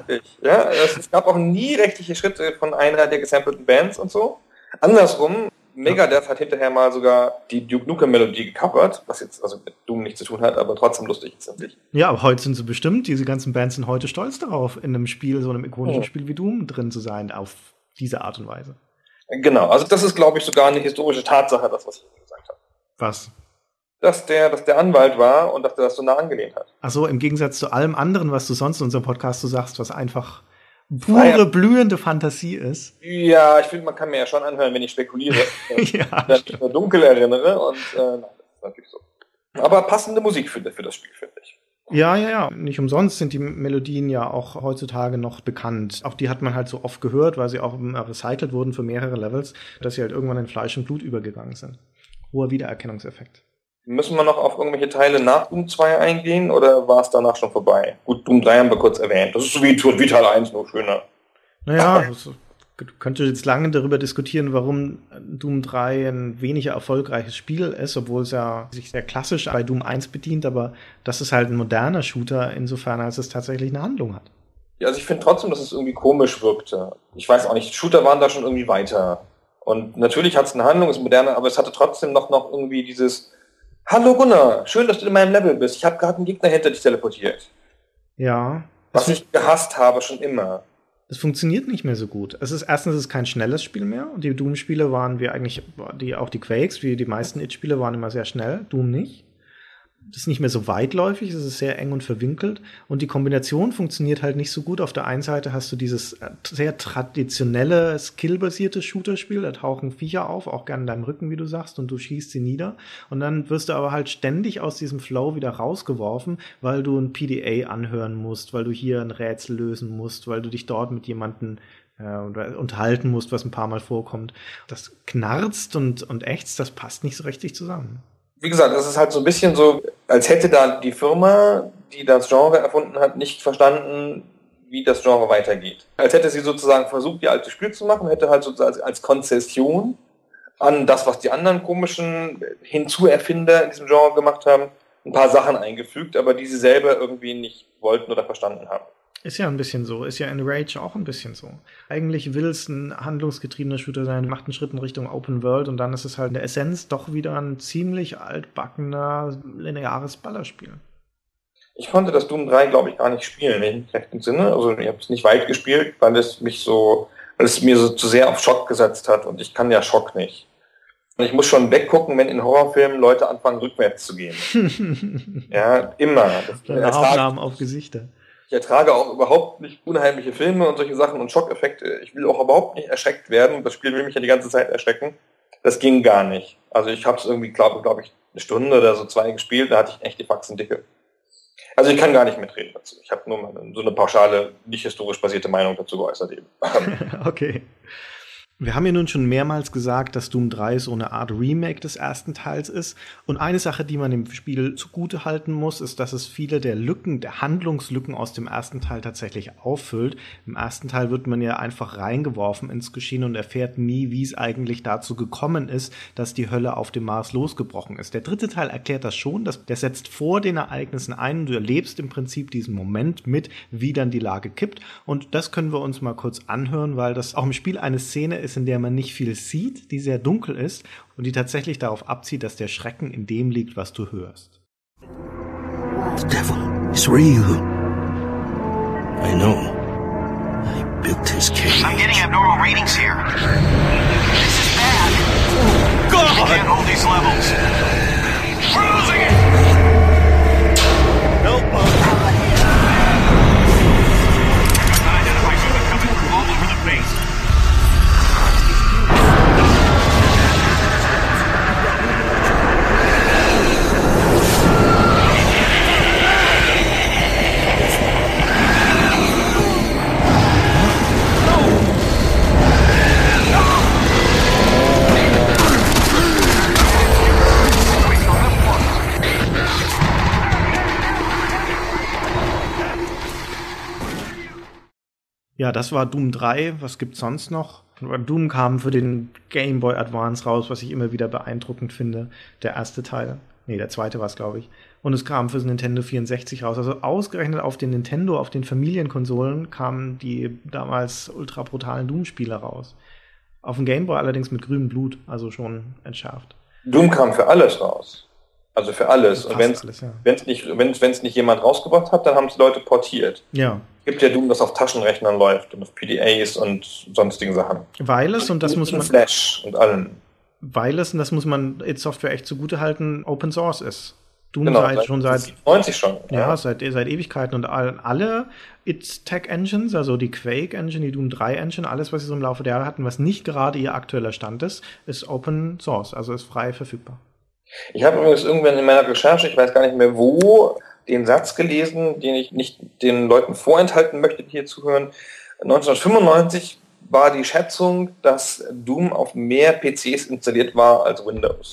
Ja, es, es gab auch nie rechtliche Schritte von einer der gesampelten Bands und so. Andersrum, Megadeth hat hinterher mal sogar die Duke Nukem-Melodie gecovert, was jetzt also mit Doom nichts zu tun hat, aber trotzdem lustig ist, finde ich. Ja, aber heute sind sie bestimmt, diese ganzen Bands sind heute stolz darauf, in einem Spiel, so einem ikonischen oh. Spiel wie Doom drin zu sein, auf diese Art und Weise. Genau, also das ist, glaube ich, sogar eine historische Tatsache, das, was ich gesagt habe. Was? Dass der, dass der Anwalt war und dass der das so nah angelehnt hat. Ach so, im Gegensatz zu allem anderen, was du sonst in unserem Podcast so sagst, was einfach pure, ja. blühende Fantasie ist. Ja, ich finde, man kann mir ja schon anhören, wenn ich spekuliere. ja, wenn ich mir dunkel erinnere und äh, nein, das ist natürlich so. Aber passende Musik für, für das Spiel, finde ich. Ja, ja, ja. Nicht umsonst sind die Melodien ja auch heutzutage noch bekannt. Auch die hat man halt so oft gehört, weil sie auch recycelt wurden für mehrere Levels, dass sie halt irgendwann in Fleisch und Blut übergegangen sind. Hoher Wiedererkennungseffekt. Müssen wir noch auf irgendwelche Teile nach Doom zwei eingehen oder war es danach schon vorbei? Gut, Doom drei haben wir kurz erwähnt. Das ist so wie, wie Teil eins, nur schöner. Naja, das könnte jetzt lange darüber diskutieren, warum Doom drei ein weniger erfolgreiches Spiel ist, obwohl es ja sich sehr klassisch bei Doom eins bedient, aber das ist halt ein moderner Shooter, insofern als es tatsächlich eine Handlung hat. Ja, also ich finde trotzdem, dass es irgendwie komisch wirkte. Ich weiß auch nicht, Shooter waren da schon irgendwie weiter. Und natürlich hat es eine Handlung, ist moderner, aber es hatte trotzdem noch, noch irgendwie dieses Hallo Gunnar, schön, dass du in meinem Level bist. Ich habe gerade einen Gegner hinter dich teleportiert. Ja. Was ich gehasst habe, schon immer. Es funktioniert nicht mehr so gut. Es ist erstens es ist kein schnelles Spiel mehr. Und die Doom-Spiele waren wie eigentlich, die, auch die Quakes, wie die meisten It-Spiele, waren immer sehr schnell. Doom nicht. Das ist nicht mehr so weitläufig, es ist sehr eng und verwinkelt. Und die Kombination funktioniert halt nicht so gut. Auf der einen Seite hast du dieses sehr traditionelle, skillbasierte Shooter-Spiel. Da tauchen Viecher auf, auch gerne in deinem Rücken, wie du sagst, und du schießt sie nieder. Und dann wirst du aber halt ständig aus diesem Flow wieder rausgeworfen, weil du ein P D A anhören musst, weil du hier ein Rätsel lösen musst, weil du dich dort mit jemandem äh, unterhalten musst, was ein paar Mal vorkommt. Das knarzt und, und ächzt, das passt nicht so richtig zusammen. Wie gesagt, es ist halt so ein bisschen so, als hätte da die Firma, die das Genre erfunden hat, nicht verstanden, wie das Genre weitergeht. Als hätte sie sozusagen versucht, ihr altes Spiel zu machen, hätte halt sozusagen als, als Konzession an das, was die anderen komischen Hinzuerfinder in diesem Genre gemacht haben, ein paar Sachen eingefügt, aber die sie selber irgendwie nicht wollten oder verstanden haben. Ist ja ein bisschen so, ist ja in Rage auch ein bisschen so. Eigentlich will es ein handlungsgetriebener Shooter sein, macht einen Schritt in Richtung Open World und dann ist es halt in der Essenz doch wieder ein ziemlich altbackener, lineares Ballerspiel. Ich konnte das Doom drei, glaube ich, gar nicht spielen, im rechten Sinne. Also ich habe es nicht weit gespielt, weil es mich so, weil es mir so zu sehr auf Schock gesetzt hat und ich kann ja Schock nicht. Und ich muss schon weggucken, wenn in Horrorfilmen Leute anfangen, rückwärts zu gehen. Ja, immer. Das Aufnahmen auf Gesichter. Ich ertrage auch überhaupt nicht unheimliche Filme und solche Sachen und Schockeffekte. Ich will auch überhaupt nicht erschreckt werden. Das Spiel will mich ja die ganze Zeit erschrecken. Das ging gar nicht. Also ich habe es irgendwie, glaube glaub ich, eine Stunde oder so zwei gespielt. Da hatte ich echt die Faxen dicke. Also ich kann gar nicht mitreden dazu. Ich habe nur mal so eine pauschale, nicht historisch basierte Meinung dazu geäußert eben. Okay. Wir haben ja nun schon mehrmals gesagt, dass Doom drei so eine Art Remake des ersten Teils ist. Und eine Sache, die man dem Spiel zugute halten muss, ist, dass es viele der Lücken, der Handlungslücken aus dem ersten Teil tatsächlich auffüllt. Im ersten Teil wird man ja einfach reingeworfen ins Geschehen und erfährt nie, wie es eigentlich dazu gekommen ist, dass die Hölle auf dem Mars losgebrochen ist. Der dritte Teil erklärt das schon, dass der setzt vor den Ereignissen ein und du erlebst im Prinzip diesen Moment mit, wie dann die Lage kippt. Und das können wir uns mal kurz anhören, weil das auch im Spiel eine Szene ist, in der man nicht viel sieht, die sehr dunkel ist und die tatsächlich darauf abzieht, dass der Schrecken in dem liegt, was du hörst. The devil is real. I know. I built his cage. I'm getting abnormal readings here. This is bad. Oh, God! I can't hold these levels. We're losing it! Help us! I identify something coming from all over the base. Ja, das war Doom drei. Was gibt's sonst noch? Doom kam für den Game Boy Advance raus, was ich immer wieder beeindruckend finde. Der erste Teil. Nee, der zweite war es, glaube ich. Und es kam fürs Nintendo vierundsechzig raus. Also ausgerechnet auf den Nintendo, auf den Familienkonsolen kamen die damals ultra brutalen Doom-Spiele raus. Auf dem Game Boy allerdings mit grünem Blut, also schon entschärft. Doom kam für alles raus. Also für alles. Und wenn es ja. nicht, wenn's, wenn's nicht jemand rausgebracht hat, dann haben es Leute portiert. Ja. Es gibt ja Doom, das auf Taschenrechnern läuft und auf P D As und sonstigen Sachen. Weil es, und das und muss man... Flash und allem. Weil es, und das muss man id Software echt zugutehalten, Open Source ist. Doom Genau, seit, seit schon seit... neunzig schon. Ja, Ja, seit, seit Ewigkeiten. Und all, alle id-Tech-Engines, also die Quake-Engine, die Doom drei Engine, alles, was sie so im Laufe der Jahre hatten, was nicht gerade ihr aktueller Stand ist, ist Open Source, also ist frei verfügbar. Ich habe übrigens irgendwann in meiner Recherche, ich weiß gar nicht mehr wo, den Satz gelesen, den ich nicht den Leuten vorenthalten möchte, die hier zuhören. neunzehnhundertfünfundneunzig war die Schätzung, dass Doom auf mehr P Cs installiert war als Windows.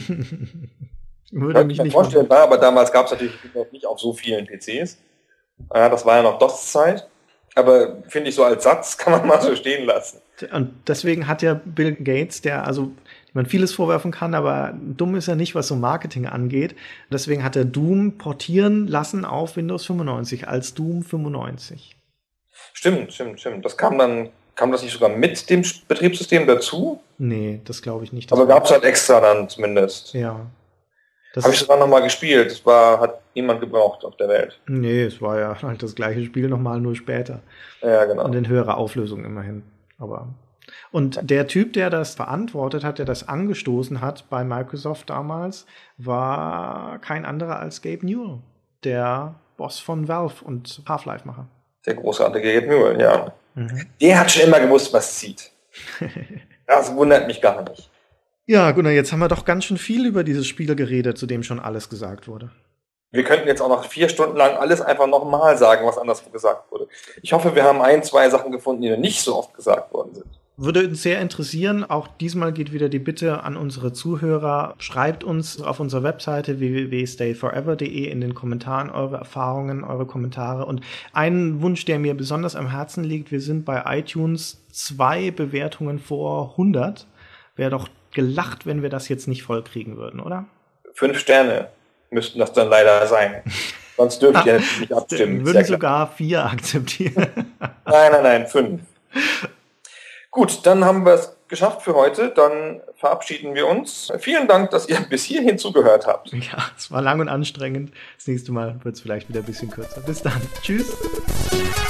Würde mich ich mir nicht vorstellen, war, aber damals gab es natürlich nicht auf so vielen P Cs. Ja, das war ja noch DOS-Zeit. Aber finde ich, so als Satz kann man mal so stehen lassen. Und deswegen hat ja Bill Gates, der, also man vieles vorwerfen kann, aber dumm ist er nicht, was so Marketing angeht. Deswegen hat er Doom portieren lassen auf Windows fünfundneunzig als Doom fünfundneunzig. Stimmt, stimmt, stimmt. Das kam dann, kam das nicht sogar mit dem Betriebssystem dazu? Nee, das glaube ich nicht. Das aber gab es halt extra dann zumindest. Ja. Habe ich sogar nochmal gespielt. Das war, hat niemand gebraucht auf der Welt. Nee, es war ja halt das gleiche Spiel nochmal, nur später. Ja, genau. Und in höherer Auflösung immerhin. Aber und der Typ, der das verantwortet hat, der das angestoßen hat bei Microsoft damals, war kein anderer als Gabe Newell, der Boss von Valve und Half-Life-Macher. Der großartige Gabe Newell, ja. Mhm. Der hat schon immer gewusst, was zieht. Das wundert mich gar nicht. Ja, Gunnar, jetzt haben wir doch ganz schön viel über dieses Spiel geredet, zu dem schon alles gesagt wurde. Wir könnten jetzt auch noch vier Stunden lang alles einfach nochmal sagen, was anderswo gesagt wurde. Ich hoffe, wir haben ein, zwei Sachen gefunden, die nicht so oft gesagt worden sind. Würde uns sehr interessieren. Auch diesmal geht wieder die Bitte an unsere Zuhörer. Schreibt uns auf unserer Webseite w w w punkt stay forever punkt d e in den Kommentaren eure Erfahrungen, eure Kommentare. Und ein Wunsch, der mir besonders am Herzen liegt, wir sind bei iTunes zwei Bewertungen vor hundert. Wäre doch gelacht, wenn wir das jetzt nicht voll kriegen würden, oder? Fünf Sterne müssten das dann leider sein. Sonst dürft ihr nicht abstimmen. Wir würden sogar vier akzeptieren. Nein, nein, nein, fünf. Gut, dann haben wir es geschafft für heute. Dann verabschieden wir uns. Vielen Dank, dass ihr bis hierhin zugehört habt. Ja, es war lang und anstrengend. Das nächste Mal wird es vielleicht wieder ein bisschen kürzer. Bis dann. Tschüss.